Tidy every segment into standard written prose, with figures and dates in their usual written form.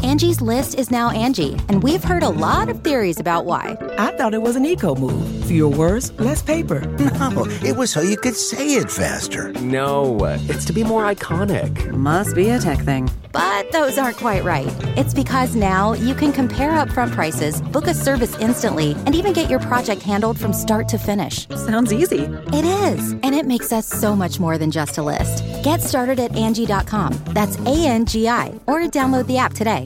Angie's List is now Angie, and we've heard a lot of theories about why. I thought it was an eco move. Fewer words, less paper. No, it was so you could say it faster. No, it's to be more iconic. Must be a tech thing. But those aren't quite right. It's because now you can compare upfront prices, book a service instantly, and even get your project handled from start to finish. Sounds easy. It is, and it makes us so much more than just a list. Get started at Angie.com. That's ANGI, or download the app today.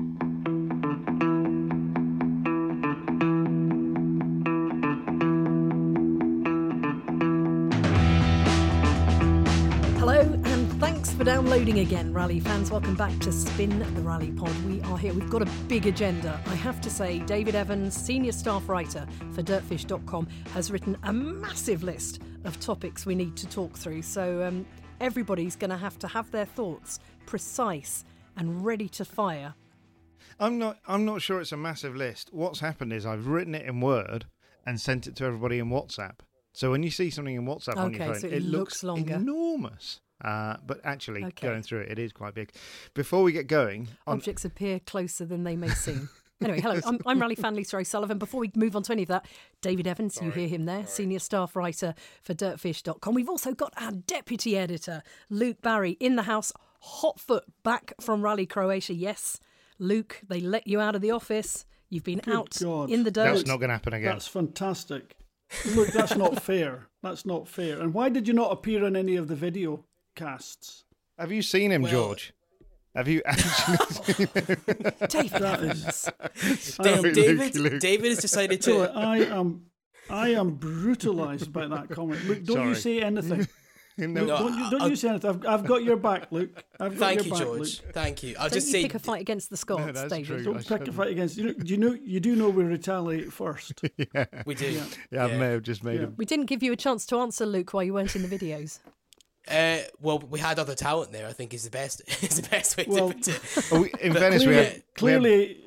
Hello, and thanks for downloading again, Rally fans. Welcome back to Spin the Rally Pod. We are here. We've got a big agenda. I have to say, David Evans, senior staff writer for dirtfish.com, has written a massive list of topics we need to talk through. So everybody's going to have their thoughts precise and ready to fire. I'm not sure it's a massive list. What's happened is I've written it in Word and sent it to everybody in WhatsApp. So when you see something in WhatsApp on your phone, so it looks longer. Enormous. But actually, going through it, it is quite big. Before we get going... Objects appear closer than they may seem. Anyway, hello, I'm Rally fan Lisa O'Sullivan. Before we move on to any of that, David Evans, you hear him there, senior staff writer for dirtfish.com. We've also got our deputy editor, Luke Barry, in the house, hot foot back from Rally Croatia. Yes, Luke, they let you out of the office. You've been out in the dirt. That's not going to happen again. That's fantastic. Look, that's not fair. That's not fair. And why did you not appear in any of the video casts? Have you seen him, George? Have you actually seen him? David has decided to... I am brutalised by that comment. Luke, don't you say anything. No, Luke, don't you say anything. I've got your back, Luke. Thank you, George. Thank you. I'll just say... pick a fight against the Scots, no, that's David. True. Don't pick a fight against... You do know we retaliate first. Yeah. We do. Yeah, I may have just made him. We didn't give you a chance to answer, Luke, while you weren't in the videos. Well, we had other talent there, I think is the best way to put it. In Venice, clearly,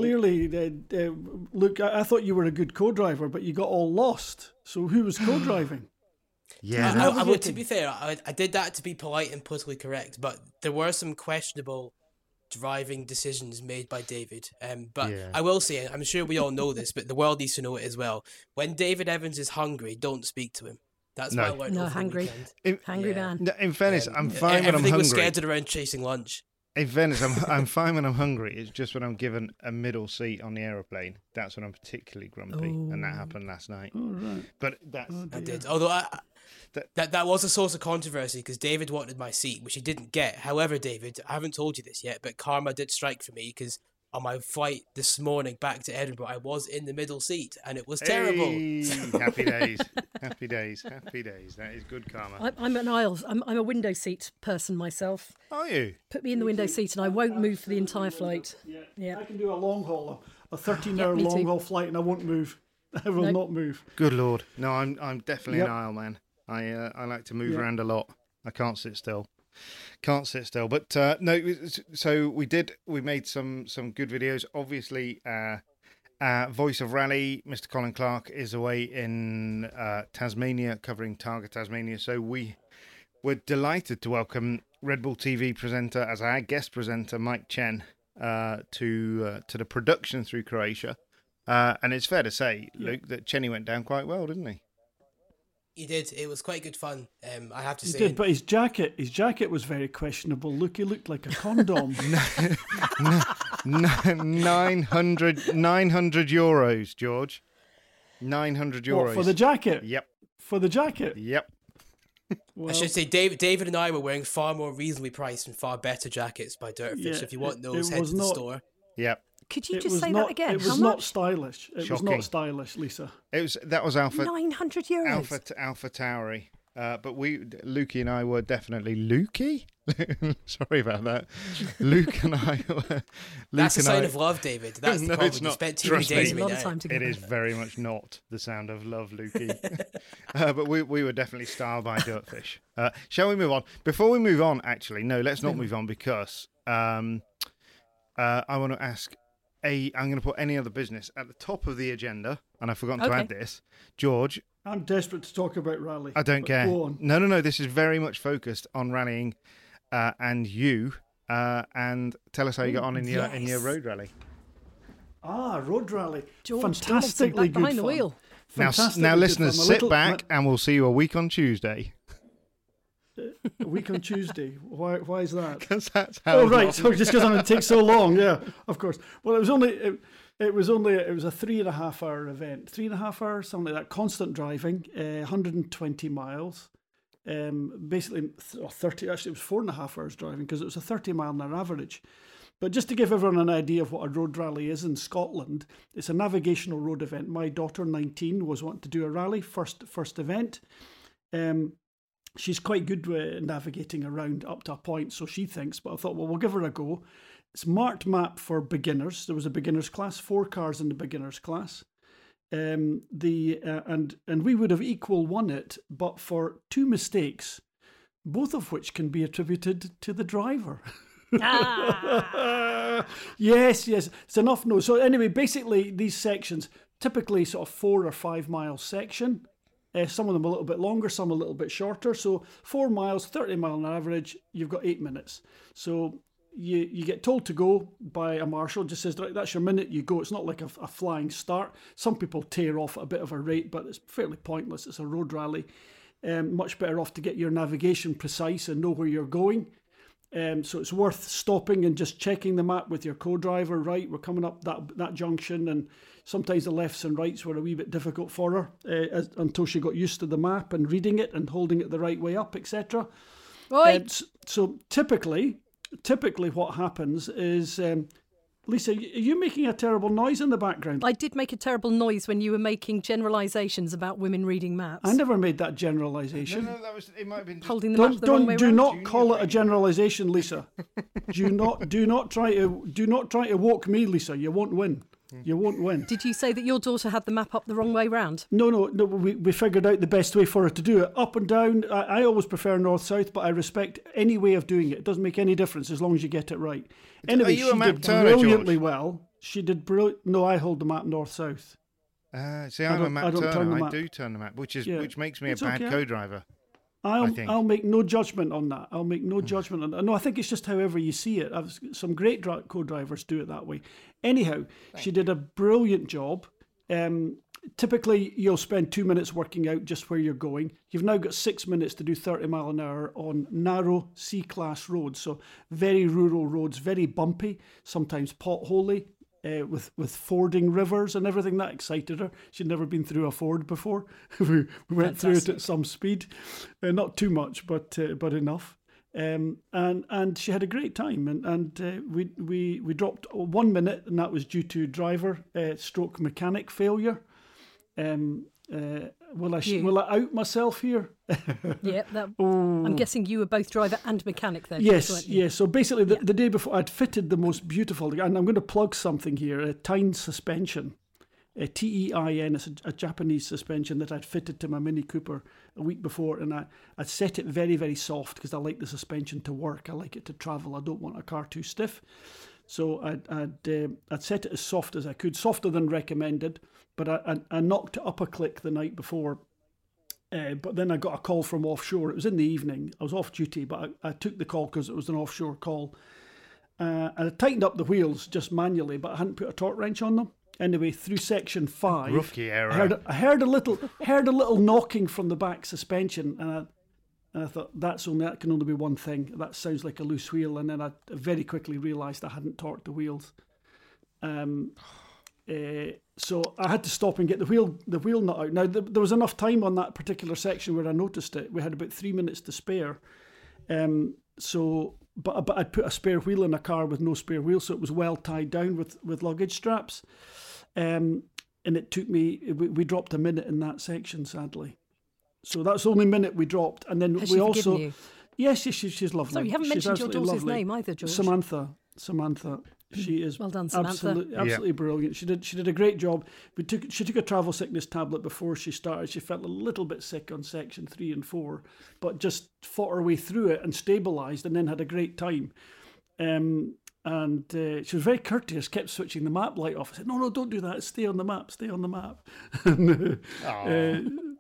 Luke, I thought you were a good co-driver, but you got all lost. So who was co-driving? Yeah, to be fair, I did that to be polite and politically correct, but there were some questionable driving decisions made by David. I will say, I'm sure we all know this, but the world needs to know it as well. When David Evans is hungry, don't speak to him. That's what I learned. No, hungry. Hungry man. In fairness, I'm fine when I'm hungry. Everything was scheduled around chasing lunch. In fairness, I'm fine when I'm hungry. It's just when I'm given a middle seat on the aeroplane. That's when I'm particularly grumpy, and that happened last night. Oh, right. But that's... I did. Although that was a source of controversy because David wanted my seat, which he didn't get. However, David, I haven't told you this yet, but karma did strike for me because on my flight this morning back to Edinburgh, I was in the middle seat and it was terrible. Happy days. Happy days. Happy days. That is good karma. I'm an aisle. I'm a window seat person myself. Are you? Put me in the window seat and I won't move for the entire flight. Yeah. I can do a long haul, a 13-hour long haul flight, and I won't move. I will not move. Good Lord. No, I'm definitely an aisle man. I like to move around a lot. I can't sit still. But no, so we made some good videos. Obviously, Voice of Rally, Mr. Colin Clark, is away in Tasmania, covering Targa Tasmania. So we were delighted to welcome Red Bull TV presenter, as our guest presenter, Mike Chen, to the production through Croatia. And it's fair to say, Luke, that Chenny went down quite well, didn't he? He did. It was quit good fun. I have to say. He did, but his jacket was very questionable. Look, he looked like a condom. 900 euros, George. 900 euros. What, for the jacket? Yep. For the jacket? Yep. Well, I should say David and I were wearing far more reasonably priced and far better jackets by Dirtfish. So if you want those, head to the store. Yep. Could you just say that again? It was not stylish. It was not stylish, Lisa. That was Alpha. 900 euros. Alpha Tauri. But Lukey and I were definitely Lukey. Sorry about that. Luke and I were. That's a sign of love, David. That's the problem. It's not. You spent too many days with me. It is very much not the sound of love, Lukey. But we were definitely styled by Dirtfish. Shall we move on? Before we move on, actually, no, let's not move on because I want to ask. I'm going to put any other business at the top of the agenda, and I've forgotten to add this. George. I'm desperate to talk about rally. I don't care. Go on. No. This is very much focused on rallying and you and tell us how you got on in your road rally. Road rally. George Fantastically good behind the fun. wheel. Now, listeners, sit back and we'll see you a week on Tuesday. A week on Tuesday. Why is that? Because that's how. Oh, right. So just because it takes so long. Yeah, of course. Well, it was a 3.5 hour event. 3.5 hours, something like that. Constant driving, 120 miles. Basically 30. Actually, it was 4.5 hours driving because it was a 30 mile an hour average. But just to give everyone an idea of what a road rally is in Scotland, it's a navigational road event. My daughter, 19, was wanting to do a rally, first event. She's quite good with navigating around up to a point, so she thinks, but I thought, well, we'll give her a go. It's marked map for beginners. There was a beginner's class, 4 cars in the beginner's class. And we would have equal won it, but for 2 mistakes, both of which can be attributed to the driver. Yes, it's enough. No. So anyway, basically these sections, typically sort of 4 or 5 mile section. Some of them a little bit longer, some a little bit shorter. So 4 miles, 30 mile on average, you've got 8 minutes. So you get told to go by a marshal, just says, right, that's your minute, you go. It's not like a flying start. Some people tear off at a bit of a rate, but it's fairly pointless. It's a road rally. Much better off to get your navigation precise and know where you're going. So it's worth stopping and just checking the map with your co-driver. Right, we're coming up that junction, and sometimes the lefts and rights were a wee bit difficult for her until she got used to the map and reading it and holding it the right way up, etc. Right. So typically what happens is, Lisa, are you making a terrible noise in the background? I did make a terrible noise when you were making generalisations about women reading maps. I never made that generalisation. No, it might have been just... holding the map the wrong way Do round. not call it a generalisation, Lisa. do not try to woke me, Lisa. You won't win. You won't win. Did you say that your daughter had the map up the wrong way round? No. We figured out the best way for her to do it. Up and down. I always prefer north-south, but I respect any way of doing it. It doesn't make any difference as long as you get it right. Anyway, she did brilliantly well. She did brilliant. No, I hold the map north-south. See, I'm a map turner. I do turn the map, which makes me a bad co-driver. I'll make no judgment on that. I'll make no judgment on that. No, I think it's just however you see it. Some great co-drivers do it that way. Anyhow, she did a brilliant job. Typically, you'll spend 2 minutes working out just where you're going. You've now got 6 minutes to do 30 mile an hour on narrow C-class roads. So very rural roads, very bumpy, sometimes potholy. With fording rivers and everything. That excited her. She'd never been through a ford before. we went through it at some speed, not too much, but enough. And she had a great time. And we dropped 1 minute, and that was due to driver stroke mechanic failure. Will I out myself here? Yeah, I'm guessing you were both driver and mechanic then. Yes. So basically, the day before, I'd fitted the most beautiful, and I'm going to plug something here, a Tyne suspension, a TEIN. It's a Japanese suspension that I'd fitted to my Mini Cooper a week before, and I'd set it very, very soft because I like the suspension to work. I like it to travel. I don't want a car too stiff. So I'd set it as soft as I could, softer than recommended, but I knocked it up a click the night before. But then I got a call from offshore. It was in the evening. I was off duty, but I took the call because it was an offshore call. And I tightened up the wheels just manually, but I hadn't put a torque wrench on them. Anyway, through section 5, rookie error. I heard a little knocking from the back suspension, and I thought that can only be one thing. That sounds like a loose wheel. And then I very quickly realised I hadn't torqued the wheels. So I had to stop and get the wheel nut out. Now there was enough time on that particular section where I noticed it. We had about 3 minutes to spare. But I'd put a spare wheel in a car with no spare wheel, so it was well tied down with luggage straps. And it took me. We dropped a minute in that section, sadly. So that's the only minute we dropped, and then we also. You? Yes, she's lovely. So you haven't mentioned your daughter's name either, George. Samantha. She is well done, Samantha. Absolutely brilliant. She did a great job. She took a travel sickness tablet before she started. She felt a little bit sick on section 3 and 4, but just fought her way through it and stabilised, and then had a great time. And she was very courteous, kept switching the map light off. I said, no, don't do that. Stay on the map.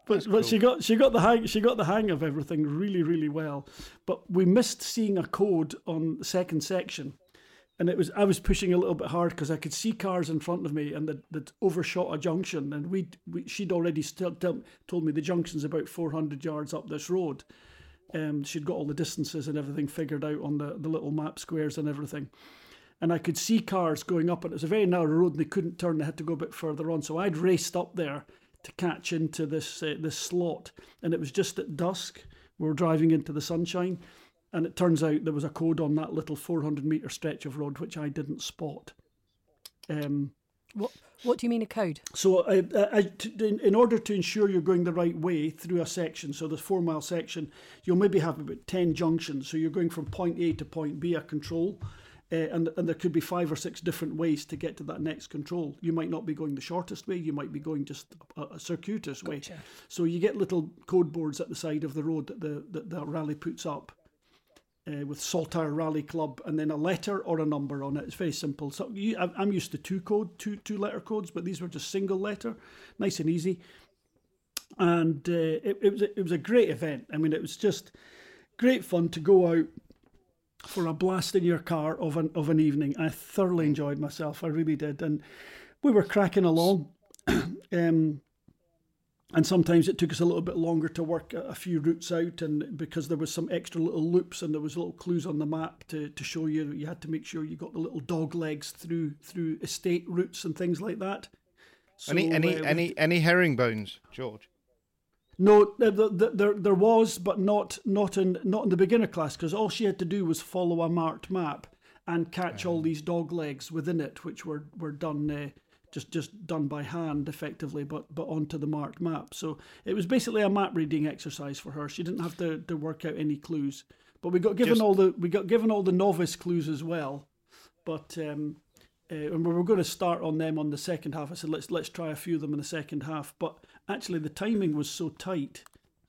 But she got the hang of everything really, really well. But we missed seeing a code on the second section, and I was pushing a little bit hard because I could see cars in front of me and that overshot a junction, and she'd already told me the junction's about 400 yards up this road. She'd got all the distances and everything figured out on the little map squares and everything. And I could see cars going up, and it was a very narrow road, and they couldn't turn. They had to go a bit further on. So I'd raced up there to catch into this slot, and it was just at dusk. We were driving into the sunshine, and it turns out there was a code on that little 400-metre stretch of road which I didn't spot. What do you mean a code? So in order to ensure you're going the right way through a section, so this 4-mile section, you'll maybe have about 10 junctions. So you're going from point A to point B, a control, and there could be 5 or 6 different ways to get to that next control. You might not be going the shortest way, you might be going just a circuitous way. Gotcha. So you get little code boards at the side of the road that the rally puts up. With Saltire Rally Club, and then a letter or a number on it. It's very simple. So I'm used to two letter codes, but these were just single letter, nice and easy. And it was a great event. I mean, it was just great fun to go out for a blast in your car of an evening. I thoroughly enjoyed myself. I really did, and we were cracking along. And sometimes it took us a little bit longer to work a few routes out, and because there was some extra little loops and there was little clues on the map to show you had to make sure you got the little dog legs through estate routes and things like that. So, any herringbones, George? No, there was, but not in the beginner class, because all she had to do was follow a marked map and catch all these dog legs within it, which were done. Just done by hand, effectively, but onto the marked map. So it was basically a map reading exercise for her. She didn't have to work out any clues, but we got given all the novice clues as well. But and we were going to start on them on the second half. I said let's try a few of them in the second half. But actually, the timing was so tight.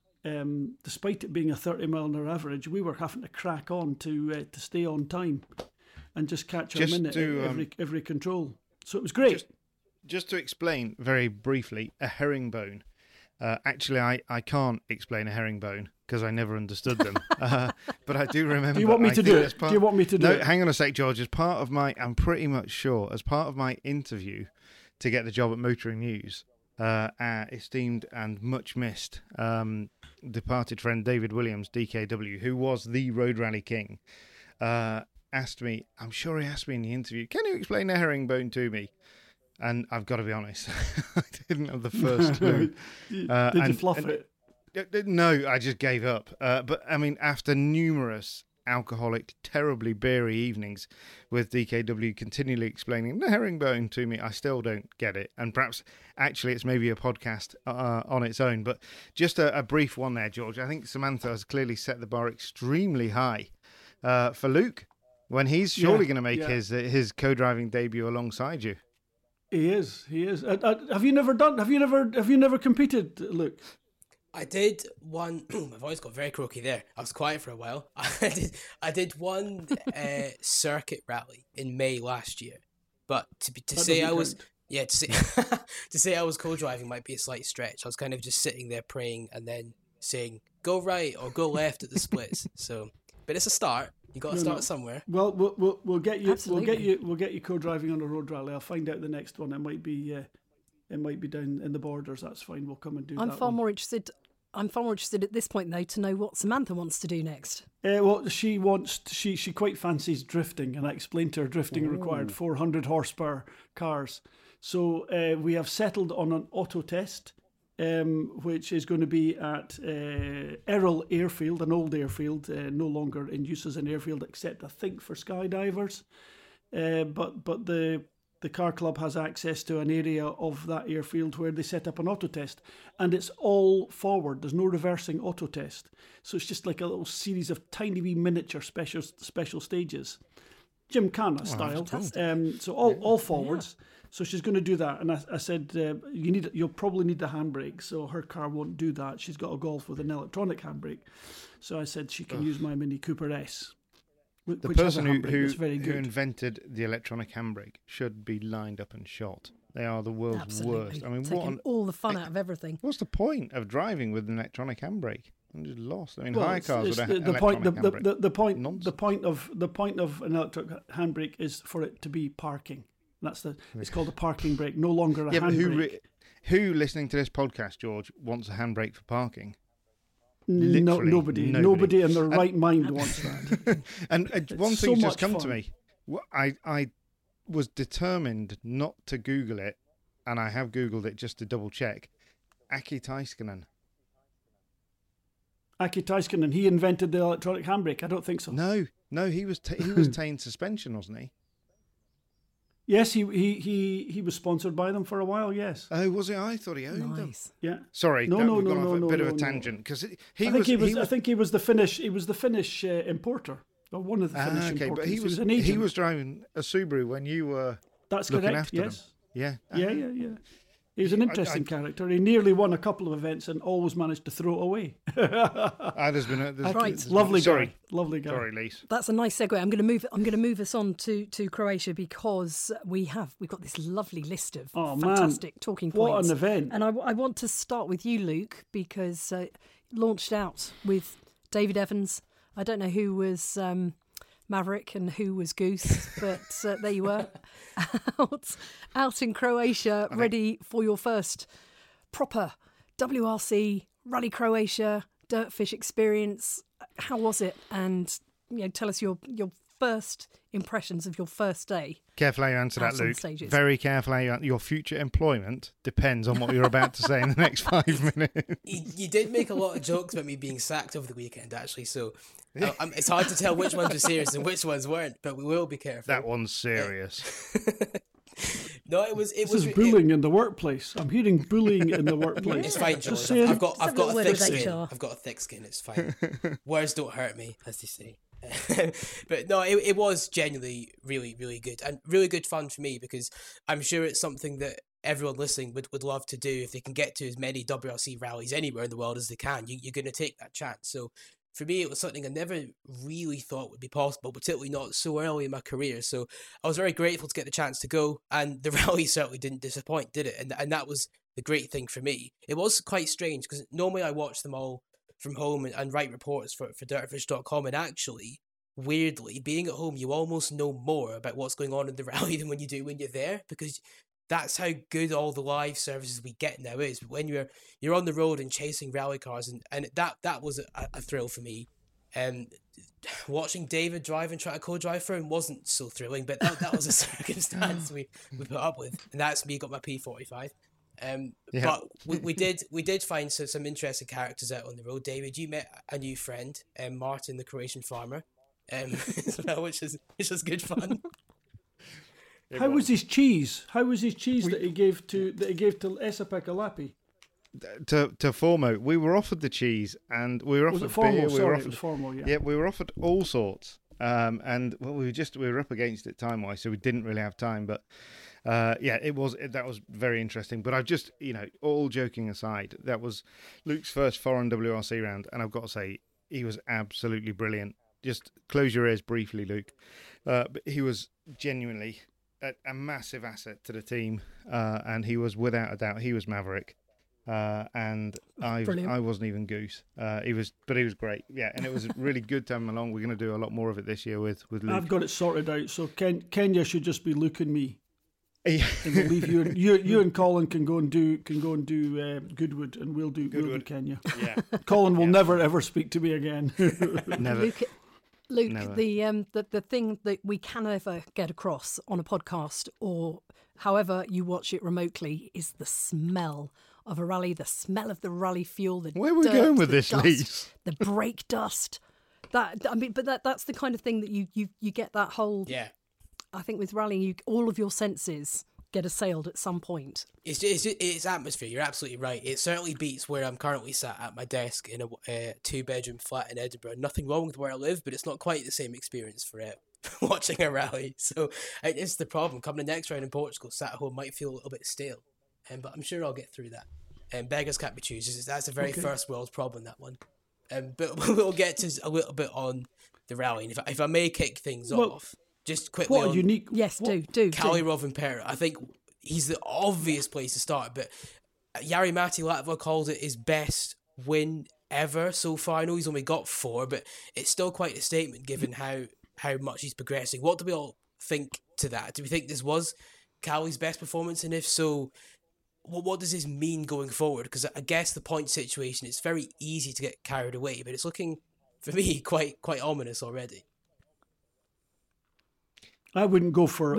Despite it being a 30-mile-an-hour average, we were having to crack on to stay on time and just catch a minute every control. So it was great. Just to explain very briefly, a herringbone. Actually, I can't explain a herringbone because I never understood them. But I do remember. Do you want me to do it? Do you want me to do it? No, hang on a sec, George. I'm pretty much sure, as part of my interview to get the job at Motoring News, our esteemed and much missed departed friend David Williams, DKW, who was the Road Rally King, asked me, I'm sure he asked me in the interview, can you explain a herringbone to me? And I've got to be honest, I didn't have the first clue. Did you fluff it? No, I just gave up. But, I mean, after numerous alcoholic, terribly beery evenings with DKW continually explaining the herringbone to me, I still don't get it. And perhaps, actually, it's maybe a podcast on its own. But just a brief one there, George. I think Samantha has clearly set the bar extremely high for Luke when he's surely going to make his co-driving debut alongside you. He is. Have you never competed, Luke? I did one. My voice got very croaky there. I was quiet for a while. I did one circuit rally in May last year, but to say I was co-driving might be a slight stretch. I was kind of just sitting there praying and then saying go right or go left at the splits. So, but it's a start. You got to start somewhere. Well, we'll get you. Absolutely. We'll get you co-driving on a road rally. I'll find out the next one. It might be down in the Borders. That's fine. We'll come and do that. I'm far more interested at this point though to know what Samantha wants to do next. Well, she quite fancies drifting, and I explained to her drifting required 400 horsepower cars. So we have settled on an auto test. Which is going to be at Errol Airfield, an old airfield, no longer in use as an airfield, except I think for skydivers. But the car club has access to an area of that airfield where they set up an auto test, and it's all forward. There's no reversing auto test, so it's just like a little series of tiny wee miniature special stages, Gymkhana style. So all forwards. Yeah. So she's going to do that, and I said you'll probably need the handbrake, so her car won't do that. She's got a Golf with an electronic handbrake, so I said she can use my Mini Cooper S. The person who invented the electronic handbrake should be lined up and shot. They are the world's worst. I mean, taking all the fun out of everything. What's the point of driving with an electronic handbrake? I'm just lost. I mean, hire cars with an the electronic handbrake. Nonsense. The point of an electric handbrake is for it to be parking. It's called a parking brake, no longer a handbrake. Who listening to this podcast, George, wants a handbrake for parking? Nobody in their right mind wants that. And one thing's just come to me. I was determined not to Google it, and I have Googled it just to double check. Aki Taiskanen. Aki Taiskanen, he invented the electronic handbrake. I don't think so. No, he was Tane suspension, wasn't he? Yes, he was sponsored by them for a while. Yes. Oh, was it? I thought he owned them. Yeah. Sorry, no. Bit of a tangent because I think he was the Finnish. He was the Finnish importer, or one of the Finnish importers. But he was an agent. He was driving a Subaru when you were. That's looking correct. After yes. them. Yeah. He was an interesting character. He nearly won a couple of events and always managed to throw it away. Lovely guy. Lovely guy. Sorry, Lise. That's a nice segue. I'm going to move us on to Croatia because we've got this lovely list of fantastic talking points. What an event! And I want to start with you, Luke, because launched out with David Evans. I don't know who was Maverick and who was Goose, but there you were, out in Croatia, ready for your first proper WRC Rally Croatia Dirtfish experience. How was it? And tell us your first impressions of your first day. Careful how you answer that, Luke. Very careful how your future employment depends on what you're about to say in the next 5 minutes. You did make a lot of jokes about me being sacked over the weekend, actually, so it's hard to tell which ones were serious and which ones weren't, but we will be careful. That one's serious. No, it was. This is bullying in the workplace. I'm hearing bullying in the workplace. It's fine, George. I've got a thick skin. I've got a thick skin. It's fine. Words don't hurt me, as they say. But no, it was genuinely really, really good and really good fun for me because I'm sure it's something that everyone listening would love to do if they can get to as many WRC rallies anywhere in the world as they can. You're going to take that chance. So for me, it was something I never really thought would be possible, particularly not so early in my career. So I was very grateful to get the chance to go, and the rally certainly didn't disappoint, did it? And that was the great thing for me. It was quite strange because normally I watch them all from home and write reports for dirtfish.com, and actually, weirdly, being at home, you almost know more about what's going on in the rally than when you do when you're there, because that's how good all the live services we get now is. When you're on the road and chasing rally cars, and that was a thrill for me. Watching David drive and try to co-drive for him wasn't so thrilling, but that was a circumstance we put up with, and that's me got my P45. But we did find some interesting characters out on the road. David, you met a new friend, Martin, the Croatian farmer, as well, which is good fun. How was his cheese? That he gave to Esa-Pekka Lappi? To Formo, we were offered the cheese, and we were offered beer. It was Formo, yeah. Yeah, we were offered all sorts, and we were up against it time-wise, so we didn't really have time. But that was very interesting. But I've just, all joking aside, that was Luke's first foreign WRC round, and I've got to say he was absolutely brilliant. Just close your ears briefly, Luke. But he was genuinely a massive asset to the team, and he was without a doubt he was Maverick. And I wasn't even Goose. He was great. Yeah, and it was really good to have him along. We're going to do a lot more of it this year with Luke. I've got it sorted out. So Kenya should just be Luke and me. And we'll leave you and Colin can go and do Goodwood, and we'll do Kenya. Yeah. Colin will never ever speak to me again. Never. Luke, never. The thing that we can never get across on a podcast or however you watch it remotely is the smell of a rally, the smell of the rally fuel, the Where are we dirt, going with the this, dust, Lise? the brake dust. That's the kind of thing that you get that whole. Yeah. I think with rallying, all of your senses get assailed at some point. It's atmosphere. You're absolutely right. It certainly beats where I'm currently sat at my desk in a 2-bedroom flat in Edinburgh. Nothing wrong with where I live, but it's not quite the same experience for watching a rally. So it's the problem. Coming the next round in Portugal, sat at home might feel a little bit stale, but I'm sure I'll get through that. Beggars can't be choosers. That's a very first world problem, that one. But we'll get to a little bit on the rally. And if I may kick things off. Just quickly What a unique... Yes, do. Kalle Rovanperä. I think he's the obvious place to start. But Jari-Matti Latvala called it his best win ever so far. I know he's only got 4, but it's still quite a statement given how much he's progressing. What do we all think to that? Do we think this was Callie's best performance? And if so, what does this mean going forward? Because I guess the point situation, it's very easy to get carried away, but it's looking, for me, quite ominous already. I wouldn't go for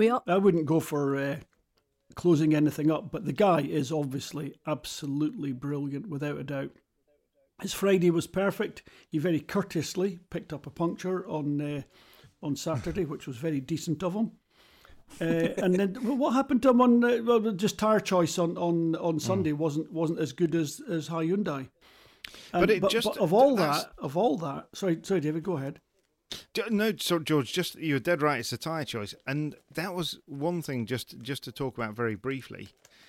closing anything up, but the guy is obviously absolutely brilliant, without a doubt. His Friday was perfect. He very courteously picked up a puncture on Saturday, which was very decent of him. And then what happened to him on just tire choice on Sunday wasn't as good as Hyundai. But of all that, sorry, David, go ahead. No, so George, just you're dead right. It's a tyre choice, and that was one thing. Just to talk about very briefly,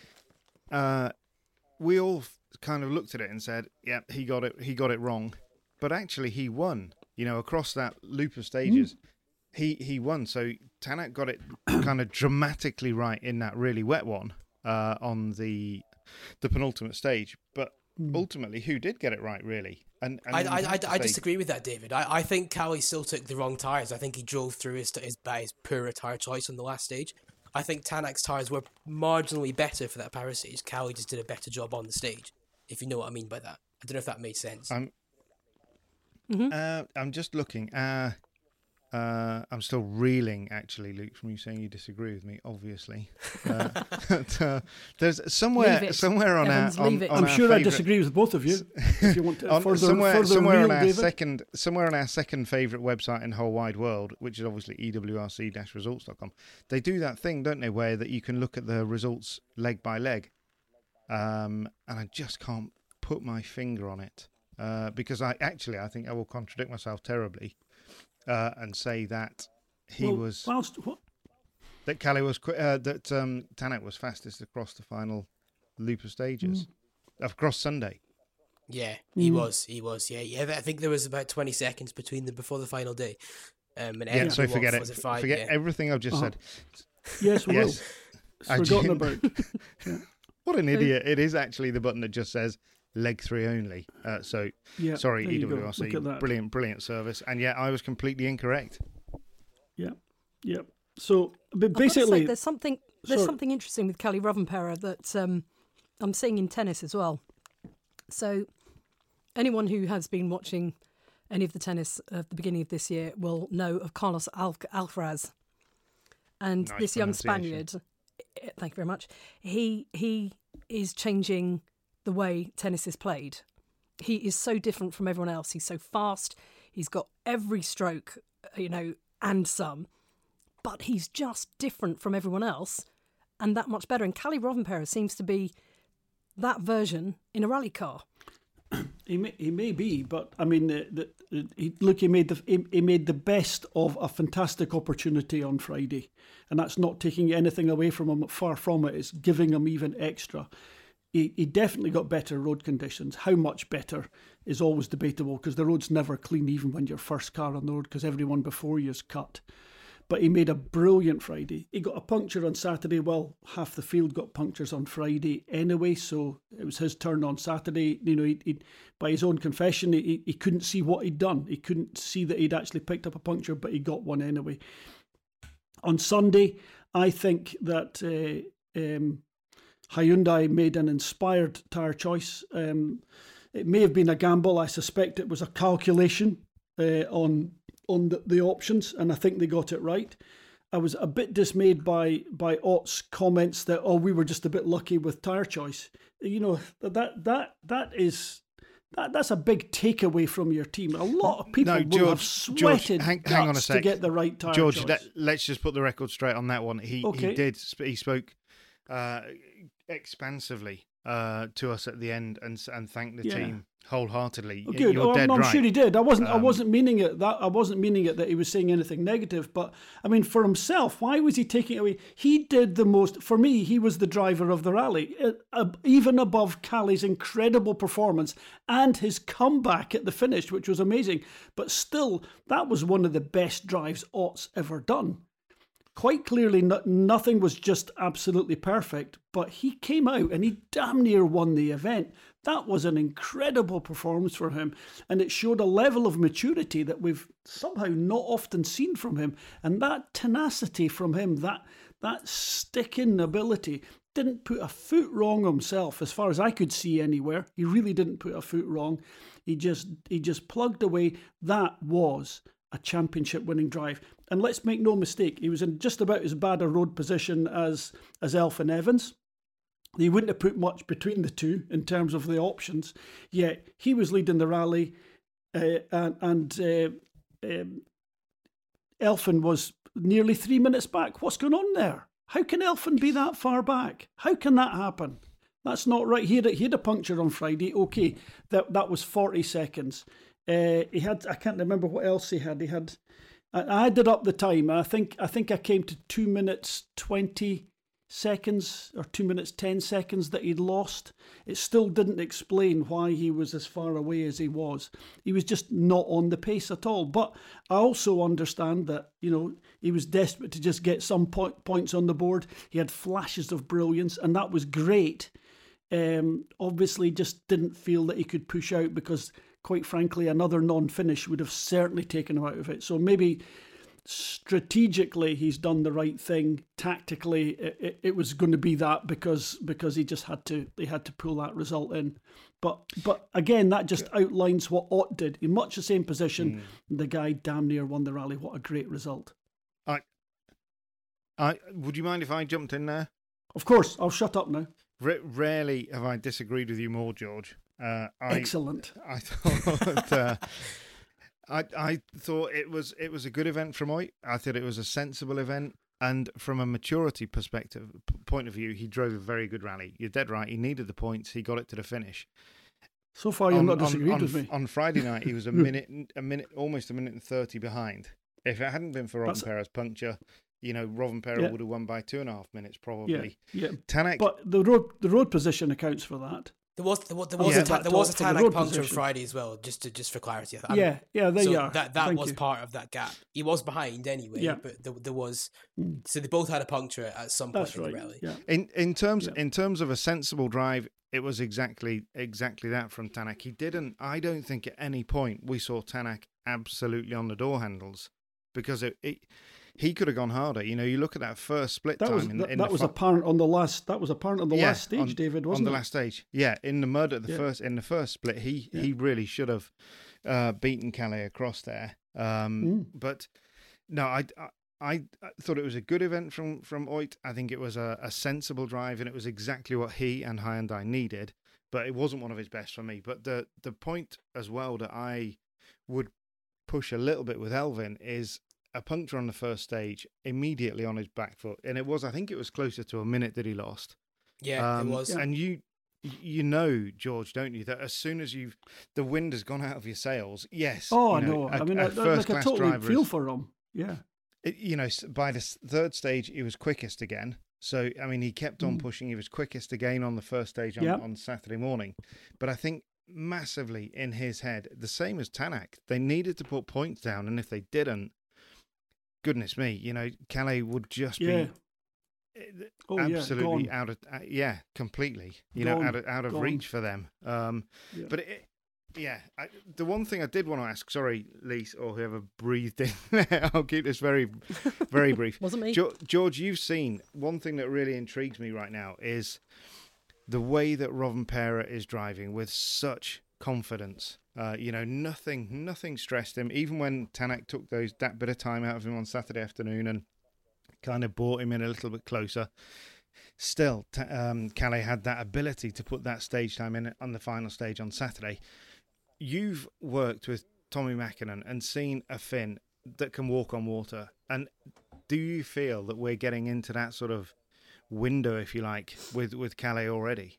we all kind of looked at it and said, "Yeah, he got it wrong," but actually he won. Across that loop of stages, he won. So Tanak got it kind of dramatically right in that really wet one on the penultimate stage, but ultimately, who did get it right, really? And I disagree with that, David. I think Callie still took the wrong tyres. I think he drove through his poorer tyre choice on the last stage. I think Tanak's tyres were marginally better for that Paris stage. Callie just did a better job on the stage, if you know what I mean by that. I don't know if that made sense. I'm just looking. I'm still reeling, actually, Luke, from you saying you disagree with me, obviously. There's somewhere on Evans, our... I'm sure I disagree with both of you. If you want to somewhere on our second favourite website in the whole wide world, which is obviously ewrc-results.com, they do that thing, don't they, where that you can look at the results leg by leg. And I just can't put my finger on it. Because I think I will contradict myself terribly. And say that that Callie was that Tanak was fastest across the final loop of stages across Sunday. Yeah, he was. Yeah. I think there was about 20 seconds between them before the final day. And so forget it. Forget everything I've just said. Yes, we will. It's forgotten about. What an idiot! It is actually the button that just says leg 3 only. Sorry, EWRC. Brilliant service. And I was completely incorrect. Yeah. So, but basically, there's something interesting with Kalle Rovanperä that I'm seeing in tennis as well. So, anyone who has been watching any of the tennis at the beginning of this year will know of Carlos Alcaraz, and nice this young Spaniard. Thank you very much. He is changing the way tennis is played. He is so different from everyone else. He's so fast. He's got every stroke, and some. But he's just different from everyone else and that much better. And Kalle Rovanperä seems to be that version in a rally car. He may be, but I mean, he made the best of a fantastic opportunity on Friday, and that's not taking anything away from him. Far from it, it's giving him even extra. He definitely got better road conditions. How much better is always debatable because the road's never clean, even when you're first car on the road, because everyone before you is cut. But he made a brilliant Friday. He got a puncture on Saturday. Well, half the field got punctures on Friday anyway, so it was his turn on Saturday. He by his own confession, he couldn't see what he'd done. He couldn't see that he'd actually picked up a puncture, but he got one anyway. On Sunday, I think that Hyundai made an inspired tyre choice. It may have been a gamble. I suspect it was a calculation on the options, and I think they got it right. I was a bit dismayed by Ott's comments that we were just a bit lucky with tyre choice. That's a big takeaway from your team. A lot of people will have sweated hang on a sec. to get the right tyre choice. George, let's just put the record straight on that one. He spoke expansively to us at the end and thanked the team wholeheartely. Good. You're dead I'm right. sure he did. I wasn't meaning it that he was saying anything negative. But I mean, for himself, why was he taking it away? He did the most. For me, he was the driver of the rally, even above Calle's incredible performance and his comeback at the finish, which was amazing. But still, that was one of the best drives Ott's ever done. quite clearly nothing was just absolutely perfect, but he came out and he damn near won the event. That was an incredible performance for him, and it showed a level of maturity that we've somehow not often seen from him. And that tenacity from him, that sticking ability, didn't put a foot wrong himself, as far as I could see anywhere. He really didn't put a foot wrong. He just plugged away. That was a championship-winning drive. And let's make no mistake, he was in just about as bad a road position as Elfyn Evans. He wouldn't have put much between the two in terms of the options. Yet he was leading the rally, and Elfyn was nearly 3 minutes back. What's going on there? How can Elfyn be that far back? How can that happen? That's not right. He had a puncture on Friday. Okay, that was 40 seconds. He had, I can't remember what else he had. I added up the time. I think I came to 2 minutes 20 seconds or 2 minutes 10 seconds that he'd lost. It still didn't explain why he was as far away as he was. He was just not on the pace at all. But I also understand that, he was desperate to just get some points on the board. He had flashes of brilliance, and that was great. Obviously just didn't feel that he could push out, because quite frankly another non-finish would have certainly taken him out of it. So maybe strategically he's done the right thing. Tactically it was going to be that because he just had to pull that result in. But again, that just outlines what Ott did in much the same position. The guy damn near won the rally. What a great result. I would you mind if I jumped in there? Of course, I'll shut up now. Rarely have I disagreed with you more, George. Excellent. I thought I thought it was a good event from Ott. I thought it was a sensible event, and from a maturity point of view, he drove a very good rally. You're dead right. He needed the points. He got it to the finish. So far, you've not disagreed with me. On Friday night, he was almost a minute and 30 behind. If it hadn't been for Rovanpera's puncture, Rovanpera would have won by 2.5 minutes probably. Yeah. Tanak, but the road position accounts for that. There was a Tanak puncture on Friday as well, just for clarity. There you are. That was part of that gap. He was behind anyway, but there was. So they both had a puncture at some point in the rally. Yeah. In terms of a sensible drive, it was exactly that from Tanak. I don't think at any point we saw Tanak absolutely on the door handles, because he could have gone harder. You look at that first split time. That was apparent on the last. That was apparent on the last stage, David, wasn't it? On the last stage, yeah. In the mud at the first split, he really should have beaten Calais across there. But no, I thought it was a good event from Ott. I think it was a sensible drive, and it was exactly what he and Hyundai needed. But it wasn't one of his best for me. But the point as well that I would push a little bit with Elfyn is a puncture on the first stage immediately on his back foot, and I think it was closer to a minute that he lost. Yeah, it was. And George, don't you, that as soon as the wind has gone out of your sails, yes. Oh, I know. I totally feel for him. Yeah. By the third stage, he was quickest again. So, he kept on pushing. He was quickest again on the first stage on Saturday morning. But I think massively in his head, the same as Tanak, they needed to put points down, and if they didn't, goodness me, Calais would just be absolutely out of completely, out of reach for them. But the one thing I did want to ask, sorry, Lise, or whoever breathed in there, I'll keep this very, very brief. Wasn't me. George, you've seen, one thing that really intrigues me right now is the way that Rovanpera is driving with such confidence. Nothing stressed him. Even when Tanak took that bit of time out of him on Saturday afternoon and kind of brought him in a little bit closer, still Calais had that ability to put that stage time in on the final stage on Saturday. You've worked with Tommi Mäkinen and seen a Finn that can walk on water. And do you feel that we're getting into that sort of window, if you like, with Calais already?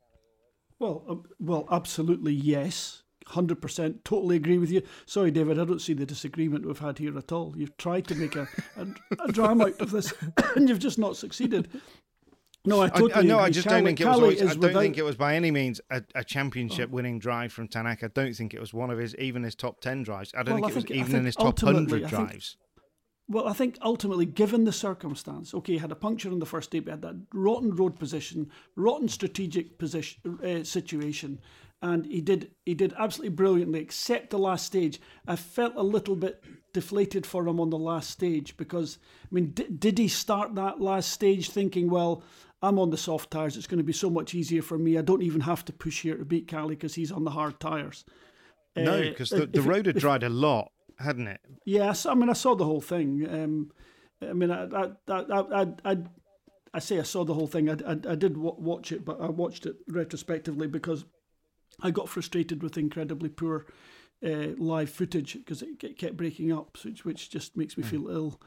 Well, absolutely yes. 100%, totally agree with you. Sorry, David, I don't see the disagreement we've had here at all. You've tried to make a drama out of this, and you've just not succeeded. No, I totally agree. I just don't think it was. I don't think it was by any means a championship-winning drive from Tanak. I don't think it was one of his top 10 drives. I don't think it was even in his top 100 drives. Well, I think ultimately, given the circumstance, okay, he had a puncture on the first day, but had that rotten road position, rotten strategic position situation, and he did absolutely brilliantly, except the last stage. I felt a little bit deflated for him on the last stage because, I mean, did he start that last stage thinking, well, I'm on the soft tyres, it's going to be so much easier for me, I don't even have to push here to beat Cali because he's on the hard tyres? No, because the road had dried a lot, hadn't it? Yes, I mean, I saw the whole thing. I mean, I say I saw the whole thing. I did watch it, but I watched it retrospectively because I got frustrated with incredibly poor live footage because it kept breaking up, which just makes me feel ill.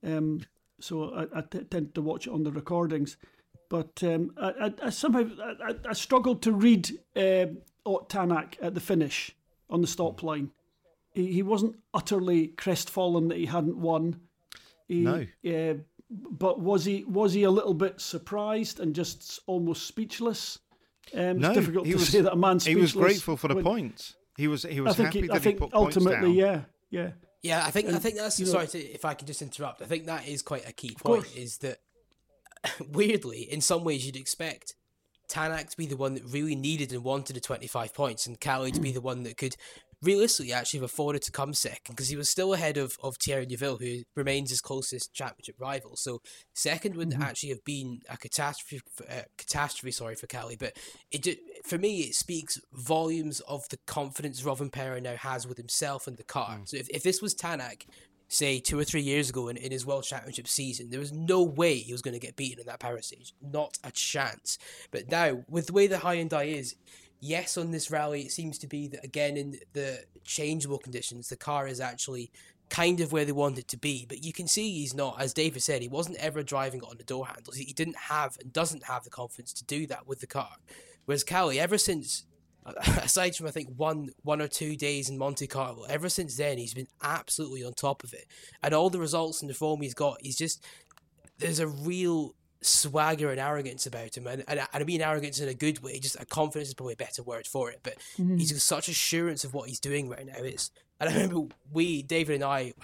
So I tend to watch it on the recordings. But I somehow struggled to read Ott Tanak at the finish on the stop line. He wasn't utterly crestfallen that he hadn't won. No. But was he a little bit surprised and just almost speechless? No, it's difficult to say that a man speechless. He was grateful for the points. He was happy that he put points down. Yeah. Yeah, I think that's if I can just interrupt. I think that is quite a key point. Is that weirdly, in some ways, you'd expect Tanak to be the one that really needed and wanted the 25 points, and Cali to be the one that could realistically actually have afforded to come second, because he was still ahead of Thierry Neuville, who remains his closest championship rival. So second wouldn't actually have been a catastrophe for Cali. But for me, it speaks volumes of the confidence Rovanperä now has with himself and the car. So if this was Tanak, say 2 or 3 years ago in his World Championship season, there was no way he was going to get beaten in that power stage. Not a chance. But now, with the way the Hyundai is, yes, on this rally, it seems to be that, again, in the changeable conditions, the car is actually kind of where they want it to be. But you can see he's not, as David said, he wasn't ever driving it on the door handles. He didn't have and doesn't have the confidence to do that with the car. Whereas Cali, ever since, aside from I think one or 2 days in Monte Carlo, ever since then he's been absolutely on top of it, and all the results and the form he's got, there's a real swagger and arrogance about him, and I mean arrogance in a good way. Just a confidence is probably a better word for it, but he's got such assurance of what he's doing right now. And I remember David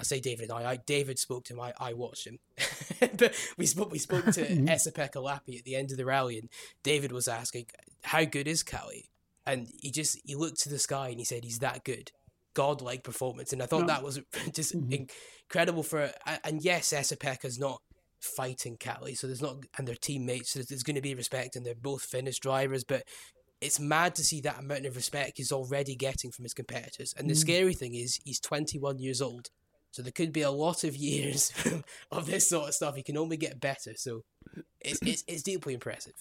spoke to him, I watched him, but we spoke to Esa-Pekka Lappi at the end of the rally, and David was asking, how good is Cali? And he looked to the sky and he said, he's that good. Godlike performance. And I thought that was just incredible and yes, Esa-Pekka's not fighting Cali, so and their teammates, so there's going to be respect, and they're both Finnish drivers, but it's mad to see that amount of respect he's already getting from his competitors. And the scary thing is, he's 21 years old, so there could be a lot of years of this sort of stuff. He can only get better, so it's deeply impressive.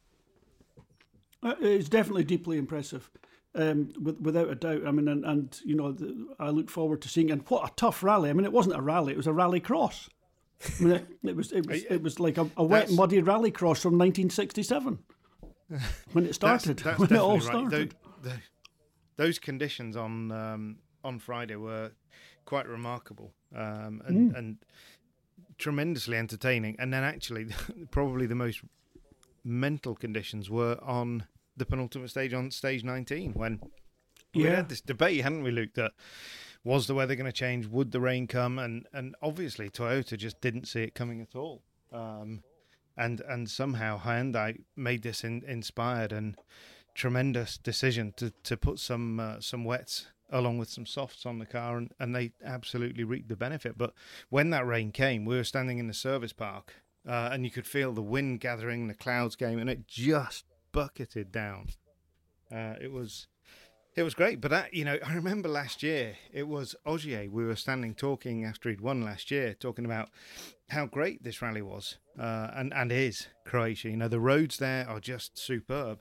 It's definitely deeply impressive, without a doubt. I mean, and you know, I look forward to seeing. And what a tough rally! I mean, it wasn't a rally; it was a rally cross. I mean, it was like a wet, muddy rally cross from 1967 when it started. That's when it all right. started. Those conditions on Friday were quite remarkable and tremendously entertaining. And then actually, probably the most mental conditions were on the penultimate stage, on stage 19, when we had this debate, hadn't we, Luke, that was the weather going to change, would the rain come, and obviously Toyota just didn't see it coming at all, and somehow Hyundai made this inspired and tremendous decision to put some wets along with some softs on the car, and they absolutely reaped the benefit. But when that rain came, we were standing in the service park, and you could feel the wind gathering, the clouds came, and it just bucketed down. It was great. But I remember last year, it was Ogier. We were standing talking after he'd won last year, talking about how great this rally was, and is Croatia. You know, the roads there are just superb.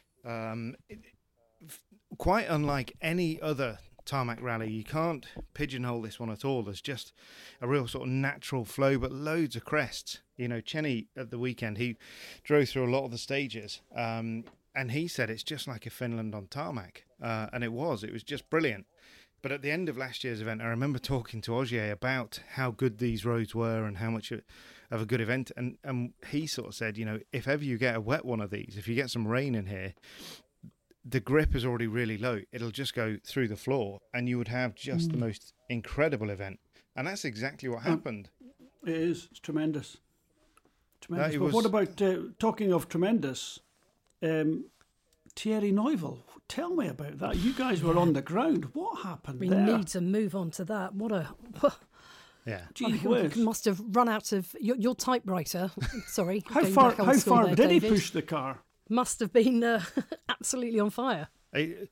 Quite unlike any other tarmac rally, you can't pigeonhole this one at all. There's just a real sort of natural flow, but loads of crests. You know, Cheney at the weekend, he drove through a lot of the stages, and he said it's just like a Finland on tarmac, and it was just brilliant. But at the end of last year's event, I remember talking to Ogier about how good these roads were and how much of a good event, and he sort of said, you know, if ever you get a wet one of these, if you get some rain in here, the grip is already really low. It'll just go through the floor, and you would have just the most incredible event. And that's exactly what happened. It is. It's tremendous. Tremendous. But what about, talking of tremendous, Thierry Neuville? Tell me about that. You guys were on the ground. What happened there? We need to move on to that. What a... Yeah. You must have run out of your typewriter. Sorry. How far did he push the car? Must have been absolutely on fire. It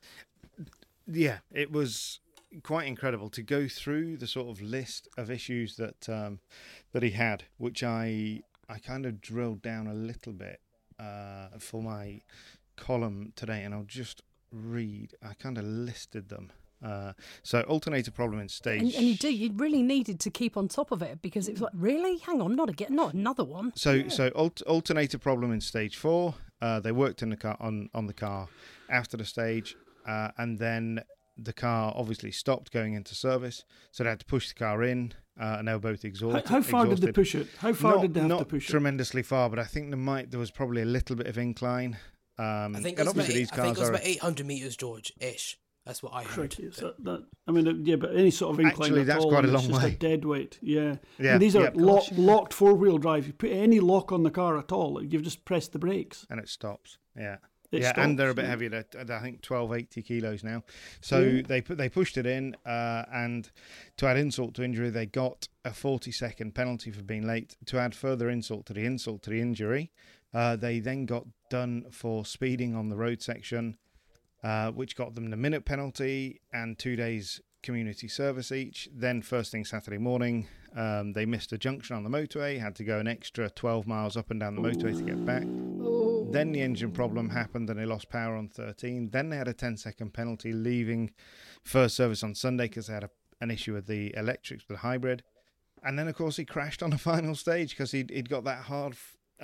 was quite incredible to go through the sort of list of issues that he had, which I kind of drilled down a little bit for my column today, and I'll just read. I kind of listed them. So alternator problem in stage, and you really needed to keep on top of it, because it was like, really, hang on, not another one. So alternator problem in stage 4. They worked in the car on the car after the stage, and then the car obviously stopped going into service, so they had to push the car in, and they were both exhausted. How far did they push it? How far did they have to push it? Not tremendously far, but I think there was probably a little bit of incline. I think it was about 800 metres, George-ish. That's what I heard. So but any sort of incline actually, that's quite a long way. It's just a dead weight. Yeah. And these are locked four-wheel drive. You put any lock on the car at all, you've just pressed the brakes. And it stops. Yeah. It stops, and they're a bit heavier. They're, I think 1280 kilos now. So they pushed it in, and to add insult to injury, they got a 40-second penalty for being late. To add further insult to the injury, they then got done for speeding on the road section, which got them the minute penalty and 2 days community service each. Then first thing Saturday morning, they missed a junction on the motorway, had to go an extra 12 miles up and down the motorway to get back. Then the engine problem happened and they lost power on 13. Then they had a 10-second penalty leaving first service on Sunday because they had an issue with the electrics with the hybrid. And then, of course, he crashed on the final stage because he'd got that hard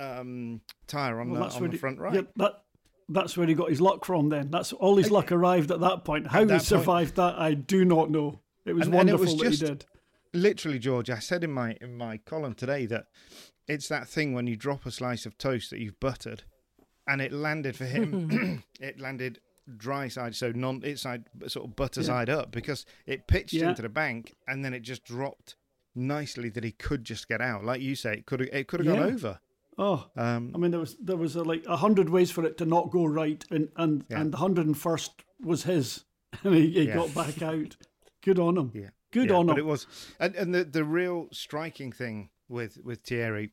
tyre on the front right. Yeah, that's where he got his luck from then. That's all his luck arrived at that point. How he survived that, I do not know. It was wonderful that he did. Literally, George, I said in my column today that it's that thing when you drop a slice of toast that you've buttered, and it landed for him. It landed dry side, so sort of butter side up, because it pitched into the bank, and then it just dropped nicely that he could just get out. Like you say, it could have gone over. Oh, I mean, there was like 100 ways for it to not go right, and the 101st was his, and he got back out. Good on him. Yeah. Good on him. But it was, and the real striking thing with Thierry,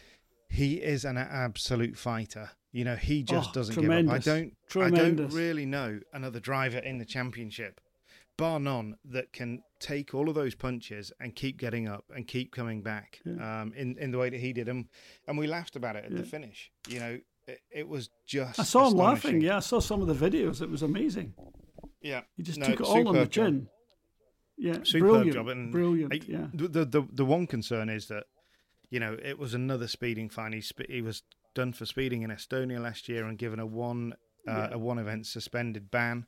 he is an absolute fighter. You know, he just doesn't give up. I don't really know another driver in the championship, bar none, that can take all of those punches and keep getting up and keep coming back in the way that he did. And we laughed about it at the finish. You know, it was just I saw him laughing. Yeah, I saw some of the videos. It was amazing. Yeah. He just took it all on the chin. Yeah, superb job. And brilliant, yeah. The one concern is that, you know, it was another speeding fine. He was done for speeding in Estonia last year and given a one event suspended ban.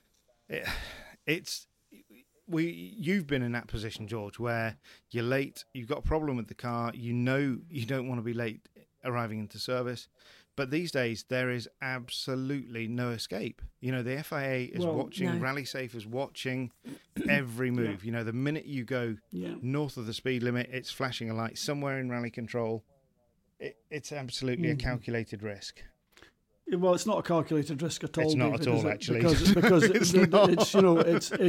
You've been in that position, George, where you're late, you've got a problem with the car, you know you don't want to be late arriving into service, but these days there is absolutely no escape. You know, the FIA is watching, Rally Safe is watching every move. You know, the minute you go north of the speed limit, it's flashing a light somewhere in rally control. It's absolutely a calculated risk. Well, it's not a calculated risk at all. It's not David, at all, actually. Because it's you know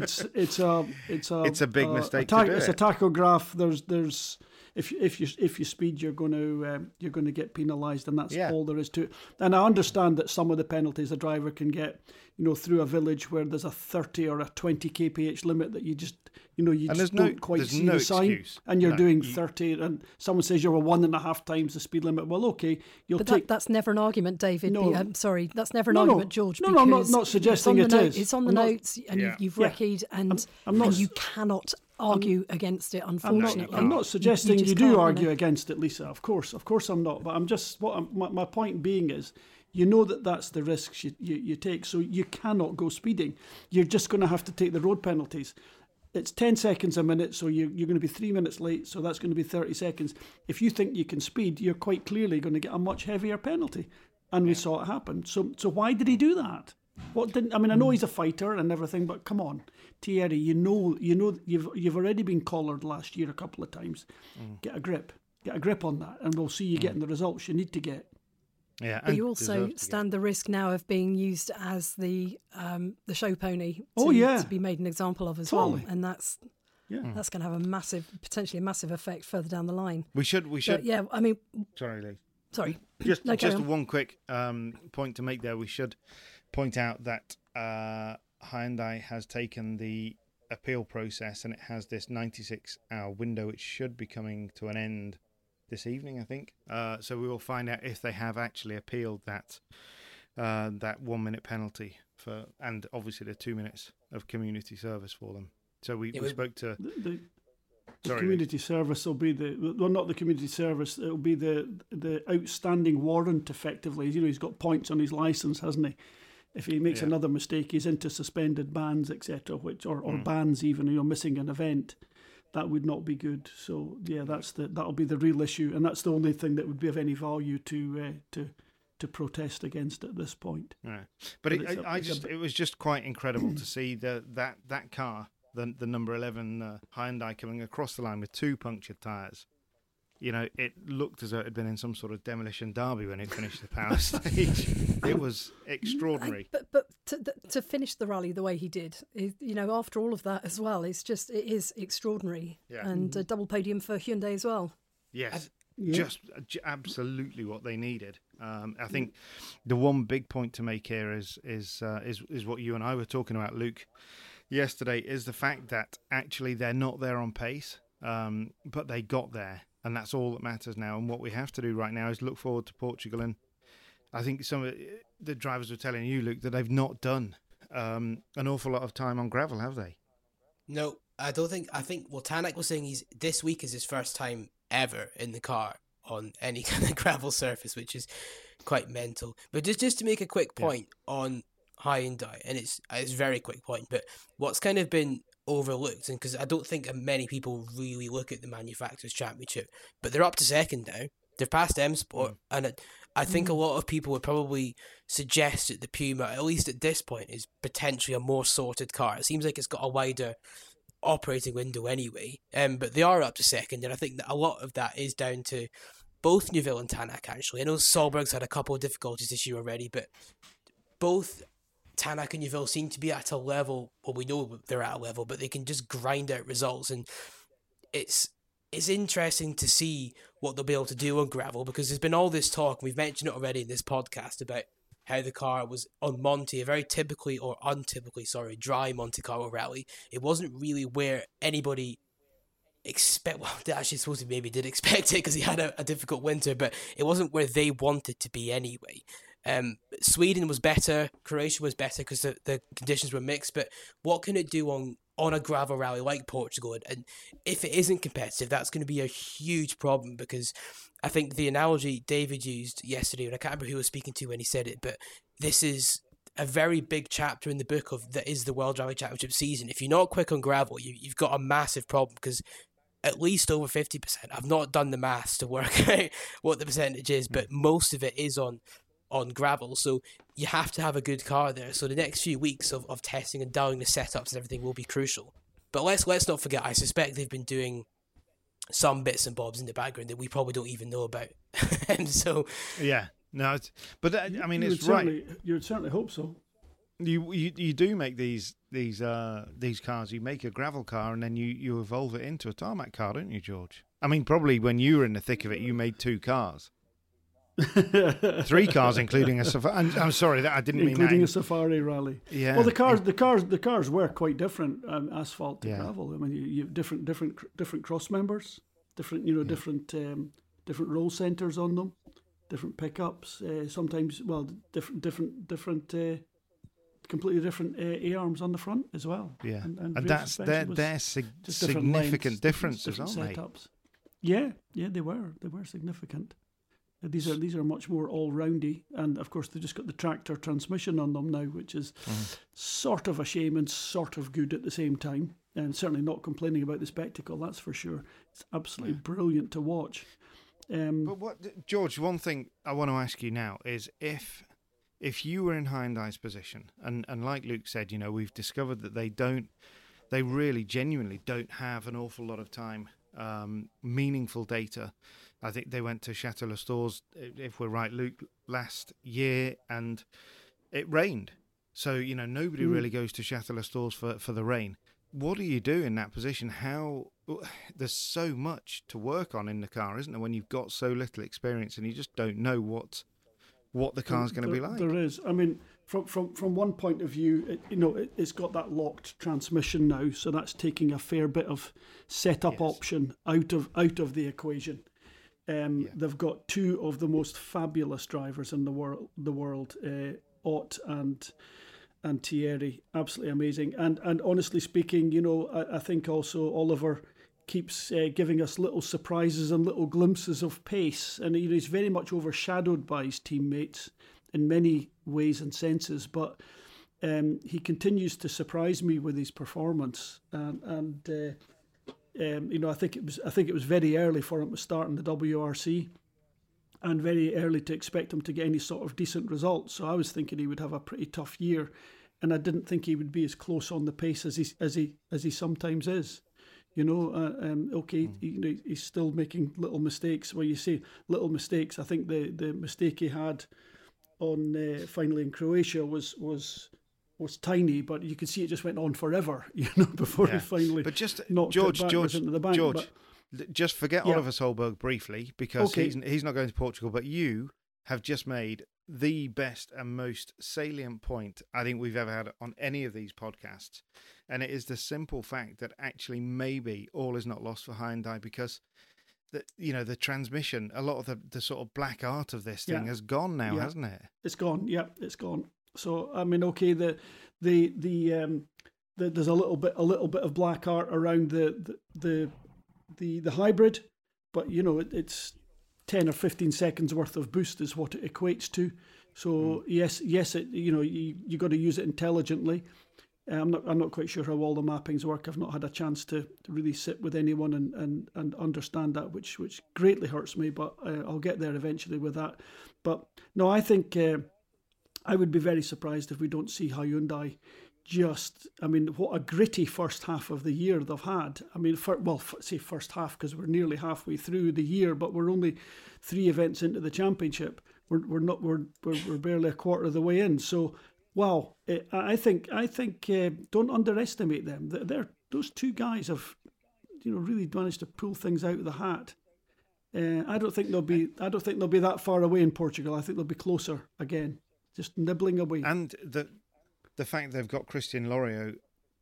it's a big mistake to do. It's a tachograph. There's if you speed, you're going to get penalised, and that's all there is to it. And I understand that some of the penalties a driver can get, you know, through a village where there's a 30 or a 20 kph limit that you just don't quite see the sign, excuse. And you're doing 30, and someone says you're 1.5 times the speed limit. Well, okay, that's never an argument, David. No, I'm sorry, that's never an argument, George. No, I'm not suggesting it is. It's on the notes, and you've recceed, and you cannot argue against it, unfortunately. I'm not suggesting you do argue against it, Lisa. Of course I'm not. But I'm just my point being is, you know that's the risks you take, so you cannot go speeding. You're just going to have to take the road penalties. It's 10 seconds a minute, so you're going to be 3 minutes late, so that's going to be 30 seconds. If you think you can speed, you're quite clearly going to get a much heavier penalty. And we saw it happen. So why did he do that? I know he's a fighter and everything, but come on, Thierry, you know you've already been collared last year a couple of times. Get a grip. Get a grip on that, and we'll see you getting the results you need to get. Yeah, but you also stand the risk now of being used as the show pony to be made an example of as well, and that's going to have potentially a massive effect further down the line. We should. But yeah, I mean, sorry, Lee. Sorry, just one quick point to make there. We should point out that Hyundai has taken the appeal process, and it has this 96-hour window, which should be coming to an end this evening, I think. So we will find out if they have actually appealed that 1 minute penalty and obviously the 2 minutes of community service for them. So we spoke to the community service will be not the community service. It'll be the outstanding warrant. Effectively, he's got points on his license, hasn't he? If he makes another mistake, he's into suspended bans, etc., or bans even. Missing an event. That would not be good. So that'll be the real issue, and that's the only thing that would be of any value to protest against at this point. Right. But it was just quite incredible to see that car, the number 11 Hyundai, coming across the line with 2 punctured tyres. It looked as though it had been in some sort of demolition derby when it finished the power stage. It was extraordinary. But to finish the rally the way he did, after all of that as well, it is extraordinary. Yeah. And a double podium for Hyundai as well. Yes, just absolutely what they needed. I think the one big point to make here is what you and I were talking about, Luke, yesterday, is the fact that actually they're not there on pace, but they got there. And that's all that matters now. And what we have to do right now is look forward to Portugal. And I think some of the drivers were telling you, Luke, that they've not done an awful lot of time on gravel, have they? No, I don't think. I think Tanak was saying this week is his first time ever in the car on any kind of gravel surface, which is quite mental. But just to make a quick point on Hyundai, and it's a very quick point, but what's kind of been overlooked, and because I don't think many people really look at the Manufacturers' Championship, but they're up to second now. They're past M Sport, and I think a lot of people would probably suggest that the Puma, at least at this point, is potentially a more sorted car. It seems like it's got a wider operating window anyway, but they are up to second, and I think that a lot of that is down to both Neuville and Tanak, actually. I know Solberg's had a couple of difficulties this year already, but both Tanak and Neuville seem to be at a level, well, we know they're at a level, but they can just grind out results, and it's interesting to see what they'll be able to do on gravel, because there's been all this talk, and we've mentioned it already in this podcast, about how the car was on Monte, a very untypically dry Monte Carlo rally. It wasn't really where anybody they actually supposed to maybe did expect it, because he had a difficult winter, but it wasn't where they wanted to be anyway. Sweden was better, Croatia was better because the conditions were mixed, but what can it do on a gravel rally like Portugal? And if it isn't competitive, that's going to be a huge problem, because I think the analogy David used yesterday, and I can't remember who was speaking to when he said it, but this is a very big chapter in the book that is the World Rally Championship season. If you're not quick on gravel, you've got a massive problem, because at least over 50%, I've not done the maths to work out what the percentage is, but most of it is on gravel, so you have to have a good car there. So the next few weeks of testing and dialing the setups and everything will be crucial. But let's not forget, I suspect they've been doing some bits and bobs in the background that we probably don't even know about. And so it's right. You would certainly hope so. You do make these cars. You make a gravel car, and then you evolve it into a tarmac car, don't you, George? I mean, probably when you were in the thick of it, you made 2 cars. 3 cars, including a safari. I'm sorry, that I didn't mean that. Including a safari rally. Yeah. Well, the cars were quite different, asphalt to gravel. I mean, you have different cross members, different roll centers on them, different pickups. Sometimes, different. Completely different A-arms on the front as well. Yeah, and they're significant differences, aren't they? Yeah, they were significant. These are much more all-roundy, and of course they've just got the tractor transmission on them now, which is sort of a shame and sort of good at the same time. And certainly not complaining about the spectacle, that's for sure. It's absolutely brilliant to watch. But George, one thing I want to ask you now is if you were in Hyundai's position, and like Luke said, we've discovered that they really genuinely don't have an awful lot of time, meaningful data I think they went to Château-les-Tours, if we're right, Luke, last year, and it rained. So, nobody really goes to Château-les-Tours for the rain. What do you do in that position? There's so much to work on in the car, isn't there, when you've got so little experience and you just don't know what the car's going to be like? There is. I mean, from one point of view, it's got that locked transmission now, so that's taking a fair bit of setup option out of the equation. They've got two of the most fabulous drivers in the world, Ott and Thierry, absolutely amazing. And honestly speaking, I think also Oliver keeps giving us little surprises and little glimpses of pace, and he's very much overshadowed by his teammates in many ways and senses, but he continues to surprise me with his performance, and I think it was very early for him to start in the WRC, and very early to expect him to get any sort of decent results. So I was thinking he would have a pretty tough year, and I didn't think he would be as close on the pace as he sometimes is. He's still making little mistakes. Well, you say little mistakes. I think the mistake he had on finally in Croatia was tiny, but you could see it just went on forever, before he finally knocked it backwards into the bank. Just forget Oliver Solberg briefly, because he's not going to Portugal, but you have just made the best and most salient point I think we've ever had on any of these podcasts. And it is the simple fact that actually maybe all is not lost for Hyundai, because the transmission, a lot of the sort of black art of this thing has gone now, hasn't it? It's gone. Yeah, it's gone. So I mean, there's a little bit of black art around the hybrid, but it's 10 or 15 seconds worth of boost is what it equates to. So yes, it you got to use it intelligently. I'm not quite sure how all the mappings work. I've not had a chance to really sit with anyone and understand that, which greatly hurts me. But I'll get there eventually with that. But no, I think I would be very surprised if we don't see Hyundai. What a gritty first half of the year they've had. I mean, say first half, because we're nearly halfway through the year, but we're only 3 events into the championship. We're barely a quarter of the way in. So, wow, I think don't underestimate them. Those two guys have, really managed to pull things out of the hat. I don't think they'll be that far away in Portugal. I think they'll be closer again, just nibbling away. And the fact they've got Christian Loriot,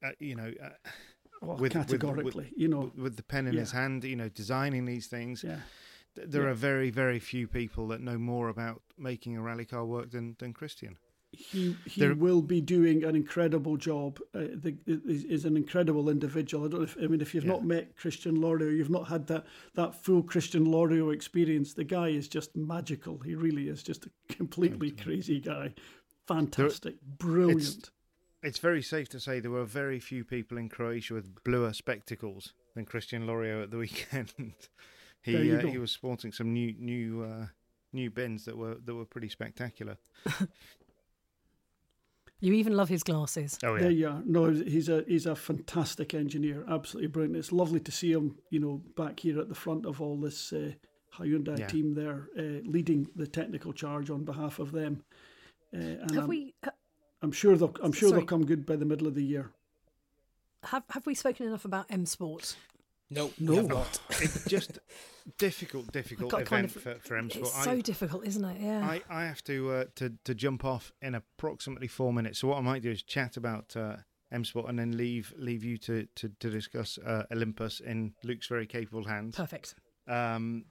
categorically, with the pen in his hand, designing these things. Yeah. There are very, very few people that know more about making a rally car work than Christian. He will be doing an incredible job. Is an incredible individual. If you've not met Christian Loriot, you've not had that full Christian Loriot experience. The guy is just magical. He really is just a completely crazy guy. Fantastic, brilliant. It's very safe to say there were very few people in Croatia with bluer spectacles than Christian Loriot at the weekend. He was sporting some new bins that were pretty spectacular. You even love his glasses. Oh yeah. There you are. No, he's a fantastic engineer, absolutely brilliant. It's lovely to see him, back here at the front of all this Hyundai team there, leading the technical charge on behalf of them. And I'm sure they'll come good by the middle of the year. Have we spoken enough about M Sport? No, we have not. It's just difficult event for M Sport. It's so difficult, isn't it? Yeah. I have to jump off in approximately 4 minutes. So what I might do is chat about M Sport and then leave you to discuss Olympus in Luke's very capable hands. Perfect. And.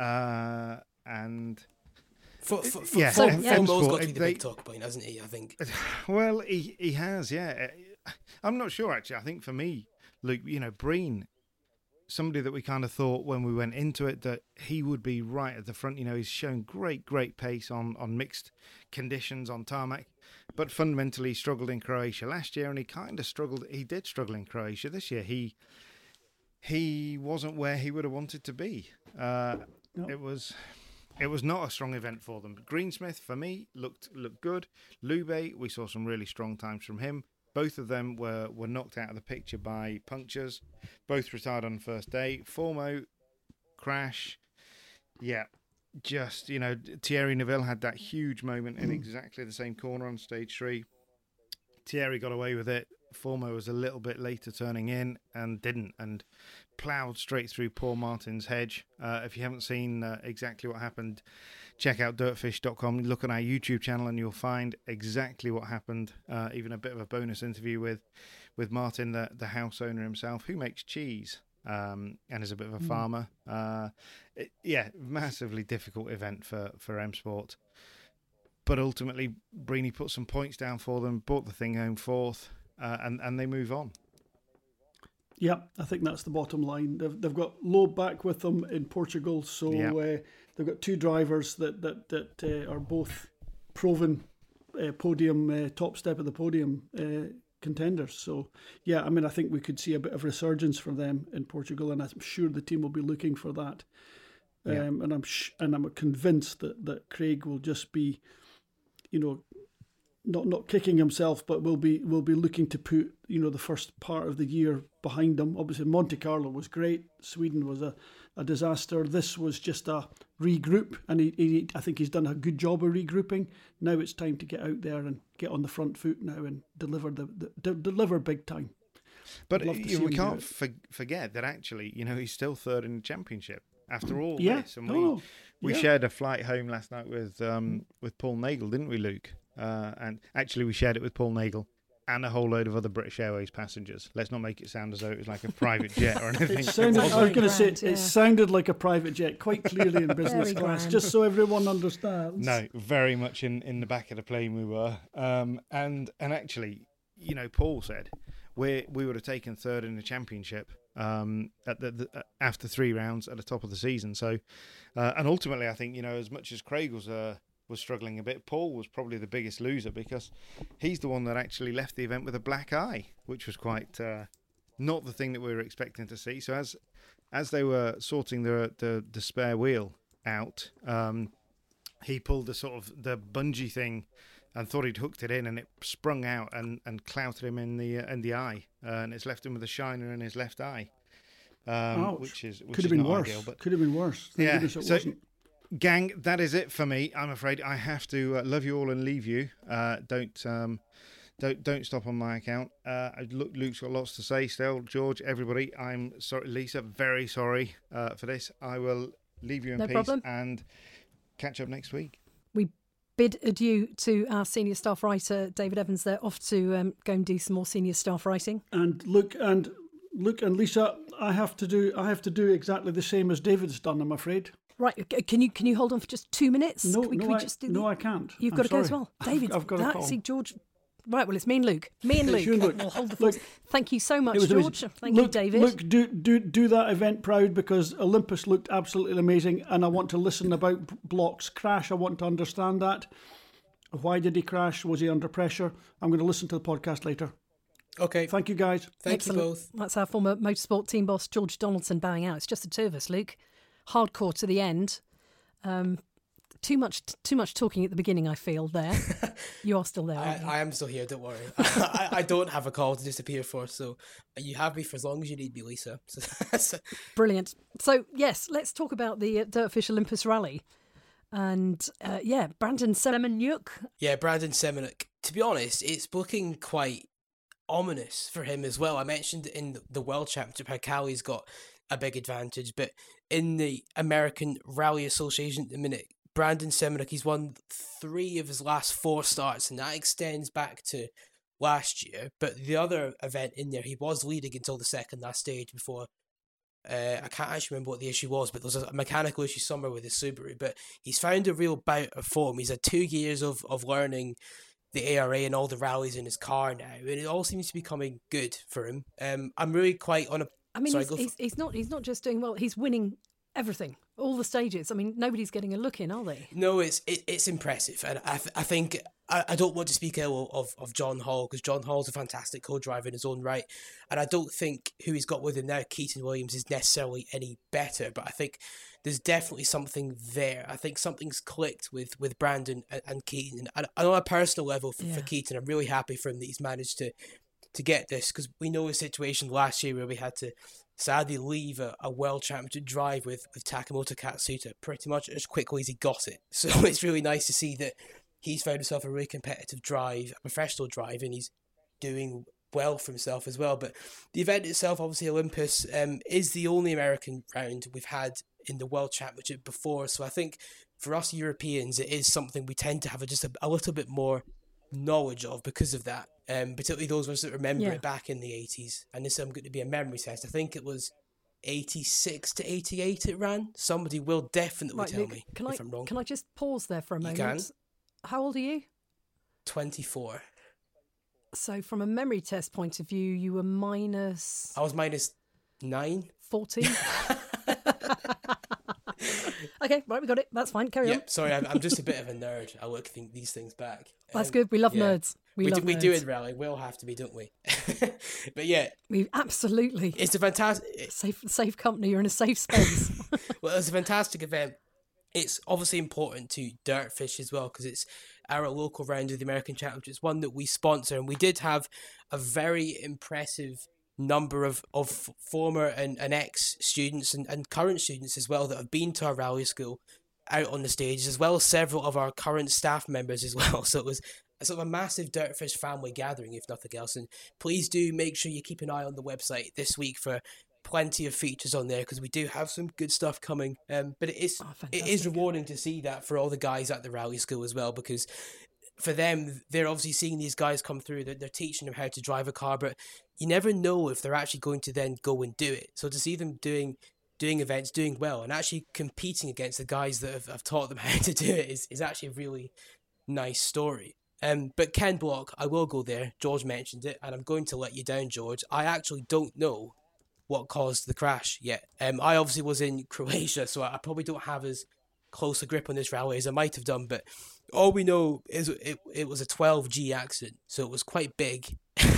Formos's got to be the big talk point, hasn't he? I think. Well, he has, yeah. I'm not sure actually. I think for me, Luke, Breen, somebody that we kind of thought when we went into it that he would be right at the front. He's shown great pace on mixed conditions on tarmac, but fundamentally struggled in Croatia last year, and he kind of struggled. He did struggle in Croatia this year. He wasn't where he would have wanted to be. No. It was not a strong event for them. Greensmith, for me, looked good. Lube, we saw some really strong times from him. Both of them were knocked out of the picture by punctures. Both retired on the first day. Formo, crash. Yeah. Just, Thierry Neuville had that huge moment in exactly the same corner on stage 3. Thierry got away with it. Formo was a little bit later turning in and didn't, and ploughed straight through Paul Martin's hedge. If you haven't seen exactly what happened, check out dirtfish.com. Look on our YouTube channel and you'll find exactly what happened. Even a bit of a bonus interview with Martin, the house owner himself, who makes cheese and is a bit of a farmer. Massively difficult event for M Sport. But ultimately, Brini put some points down for them, brought the thing home fourth, and they move on. Yeah, I think that's the bottom line. They've got Loeb back with them in Portugal, so they've got 2 drivers that are both proven podium, top step of the podium contenders. So, yeah, I mean, I think we could see a bit of resurgence from them in Portugal, and I'm sure the team will be looking for that. And I'm convinced that Craig will just be, not kicking himself, but will be looking to put the first part of the year behind him. Obviously, Monte Carlo was great. Sweden was a disaster. This was just a regroup, and I think he's done a good job of regrouping. Now it's time to get out there and get on the front foot now and deliver deliver big time. But we can't forget that actually, he's still third in the championship after all this. And we shared a flight home last night with Paul Nagel, didn't we, Luke? And actually, we shared it with Paul Nagel and a whole load of other British Airways passengers. Let's not make it sound as though it was like a private jet or anything. It sounded like a private jet, quite clearly in business class, just so everyone understands. No, very much in the back of the plane we were. And actually, Paul said we would have taken third in the championship after 3 rounds at the top of the season. So, and ultimately, I think as much as Craig was struggling a bit, Paul was probably the biggest loser because he's the one that actually left the event with a black eye, which was quite not the thing that we were expecting to see. So as they were sorting the spare wheel out, he pulled the bungee thing and thought he'd hooked it in, and it sprung out and clouted him in the eye, and it's left him with a shiner in his left eye, which could have been not worse. ideal, but could have been worse. Thank goodness it wasn't. Gang, that is it for me. I'm afraid I have to love you all and leave you. Don't stop on my account. Luke's got lots to say still. George, everybody, I'm sorry. Lisa, very sorry for this. I will leave you in peace and catch up next week. We bid adieu to our senior staff writer, David Evans. They're off to go and do some more senior staff writing. And Luke and Lisa, I have to do exactly the same as David's done, I'm afraid. Right, can you hold on for just 2 minutes? I can't. You've got to go as well. David, I've got to call. See, George. Right, well, it's me and Luke. We'll hold the fort. Thank you so much, George. Thank you, David. Look, do that event proud, because Olympus looked absolutely amazing, and I want to listen about Block's crash. I want to understand that. Why did he crash? Was he under pressure? I'm going to listen to the podcast later. Okay. Thank you, guys. Thank you both. That's our former motorsport team boss, George Donaldson, bowing out. It's just the 2 of us, Luke. Hardcore to the end. Too much talking at the beginning, I feel, there. You are still there, aren't you? I am still here, don't worry. I don't have a call to disappear for, so you have me for as long as you need me, Lisa. Brilliant. So, yes, let's talk about the Dirtfish Olympus Rally. And, Brandon Semenuk. Yeah, Brandon Semenuk. To be honest, it's looking quite ominous for him as well. I mentioned in the World Championship how Cali's got a big advantage, but in the American Rally Association at the minute, Brandon Semenuk, he's won 3 of his last 4 starts, and that extends back to last year. But the other event in there, he was leading until the second last stage before, I can't actually remember what the issue was, but there was a mechanical issue somewhere with his Subaru. But he's found a real bout of form. He's had 2 years of learning the ARA and all the rallies in his car now, and it all seems to be coming good for him. I'm really quite on a... I mean, he's not just doing well, he's winning everything, all the stages. I mean, nobody's getting a look in, are they? No, it's impressive. And I think, I don't want to speak ill of John Hall, because John Hall's a fantastic co-driver in his own right. And I don't think who he's got with him now, Keaton Williams, is necessarily any better. But I think there's definitely something there. I think something's clicked with Brandon and Keaton. And on a personal level for Keaton, I'm really happy for him that he's managed to get this, because we know his situation last year where we had to sadly leave a World Championship drive with Takamoto Katsuta pretty much as quickly as he got it. So it's really nice to see that he's found himself a really competitive drive, a professional drive, and he's doing well for himself as well. But the event itself, obviously Olympus, is the only American round we've had in the World Championship before. So I think for us Europeans, it is something we tend to have just a little bit more knowledge of because of that. Particularly those of us that remember it back in the 80s. And this is going to be a memory test. I think it was 86 to 88 it ran. Somebody will definitely tell me if I'm wrong. Can I just pause there for a moment? You can. How old are you? 24. So from a memory test point of view, you were minus... I was minus 9. 14. Okay, right, we got it. That's fine. Carry on. Sorry, I'm just a bit of a nerd. I look these things back. That's good. We love nerds. We do in rally. We all have to be, don't we? But yeah, we absolutely. It's a fantastic safe company. You're in a safe space. Well, it's a fantastic event. It's obviously important to Dirtfish as well because it's our local round of the American Championship. It's one that we sponsor, and we did have a very impressive number of former and ex-students and current students as well that have been to our rally school out on the stage, as well as several of our current staff members as well. So it was a sort of a massive Dirtfish family gathering, if nothing else. And please do make sure you keep an eye on the website this week for plenty of features on there because we do have some good stuff coming. But it is rewarding to see that for all the guys at the rally school as well, because for them, they're obviously seeing these guys come through, they're teaching them how to drive a car, but you never know if they're actually going to then go and do it. So to see them doing events, doing well, and actually competing against the guys that have taught them how to do it is actually a really nice story. But Ken Block, I will go there. George mentioned it, and I'm going to let you down, George. I actually don't know what caused the crash yet. I obviously was in Croatia, so I probably don't have as close a grip on this rally as I might have done, but all we know is it was a 12G accident, so it was quite big.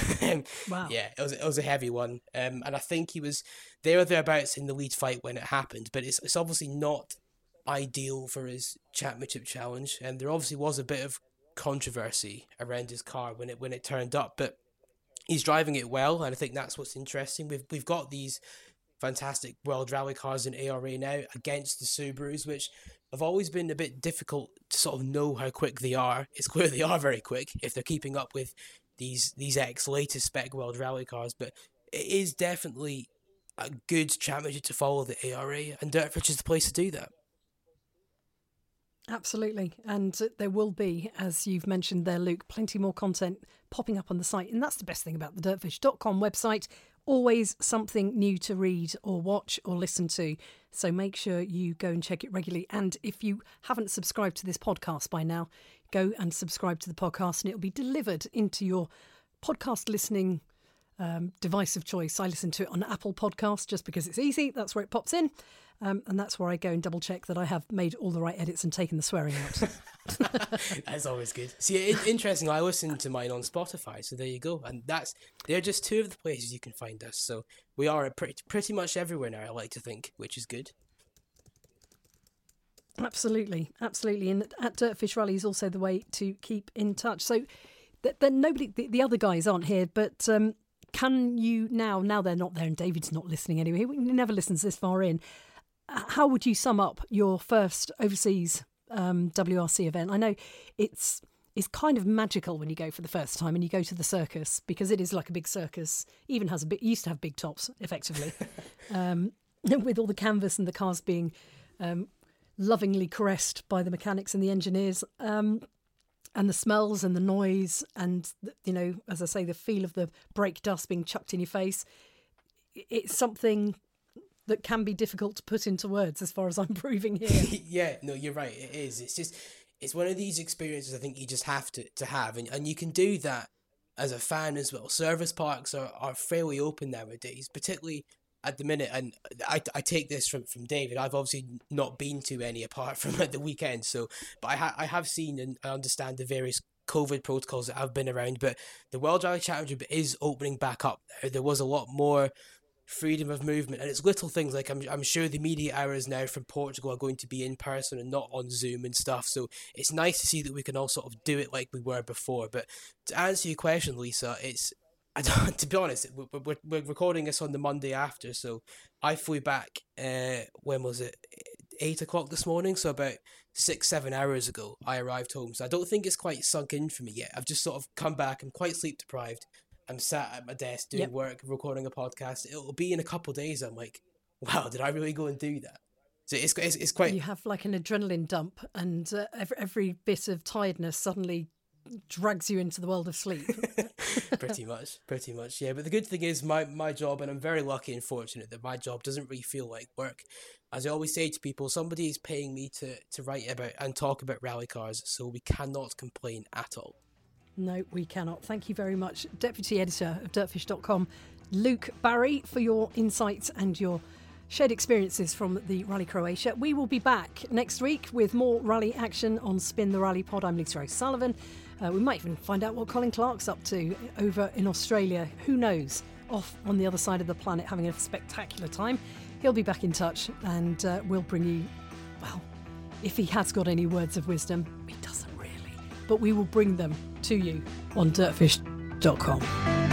Wow. Yeah, it was a heavy one, and I think he was there or thereabouts in the lead fight when it happened, but it's obviously not ideal for his championship challenge, and there obviously was a bit of controversy around his car when it turned up, but he's driving it well, and I think that's what's interesting. We've got these fantastic World Rally cars in ARA now against the Subarus, which have always been a bit difficult to sort of know how quick they are. It's clear they are very quick if they're keeping up with these latest spec World Rally cars, but it is definitely a good championship to follow the ARA, and Dirtfish is the place to do that. Absolutely, and there will be, as you've mentioned there, Luke, plenty more content popping up on the site, and that's the best thing about the dirtfish.com website. Always something new to read or watch or listen to, so make sure you go and check it regularly. And if you haven't subscribed to this podcast by now, go and subscribe to the podcast, and it'll be delivered into your podcast listening device of choice. I listen to it on Apple Podcasts just because it's easy. That's where it pops in. And that's where I go and double check that I have made all the right edits and taken the swearing out. That's always good. See, interesting. I listen to mine on Spotify, so there you go. And they're just two of the places you can find us. So we are pretty much everywhere now, I like to think, which is good. Absolutely. And at Dirtfish Rally is also the way to keep in touch. So nobody, the other guys aren't here, but can you now they're not there and David's not listening anyway. He never listens this far in. How would you sum up your first overseas WRC event? I know it's kind of magical when you go for the first time and you go to the circus, because it is like a big circus. Even used to have big tops, effectively, with all the canvas and the cars being lovingly caressed by the mechanics and the engineers, and the smells and the noise and, as I say, the feel of the brake dust being chucked in your face. It's something that can be difficult to put into words, as far as I'm proving here. Yeah, no, you're right. It is. It's one of these experiences I think you just have to have, and you can do that as a fan as well. Service parks are fairly open nowadays, particularly at the minute, and I take this from David. I've obviously not been to any apart from at the weekend, but I have seen and I understand the various COVID protocols that have been around, but the World Rally Championship is opening back up. There was a lot more freedom of movement, and it's little things like I'm sure the media hours now from Portugal are going to be in person and not on Zoom and stuff, so it's nice to see that we can all sort of do it like we were before. But to answer your question, Lisa, to be honest, we're recording this on the Monday after, so I flew back, when was it, 8 o'clock this morning, so about 6-7 hours ago I arrived home, so I don't think it's quite sunk in for me yet. I've just sort of come back, I'm quite sleep deprived, I'm sat at my desk doing work, recording a podcast. It'll be in a couple of days, I'm like, wow, did I really go and do that? So it's quite... You have like an adrenaline dump, and every bit of tiredness suddenly drags you into the world of sleep. pretty much, yeah. But the good thing is my job, and I'm very lucky and fortunate that my job doesn't really feel like work. As I always say to people, somebody is paying me to write about and talk about rally cars, so we cannot complain at all. No, we cannot. Thank you very much, Deputy Editor of Dirtfish.com, Luke Barry, for your insights and your shared experiences from the Rally Croatia. We will be back next week with more rally action on Spin the Rally Pod. I'm Lisa O'Sullivan. We might even find out what Colin Clark's up to over in Australia. Who knows? Off on the other side of the planet, having a spectacular time. He'll be back in touch, and we'll bring you, well, if he has got any words of wisdom, he doesn't really, but we will bring them to you on Dirtfish.com.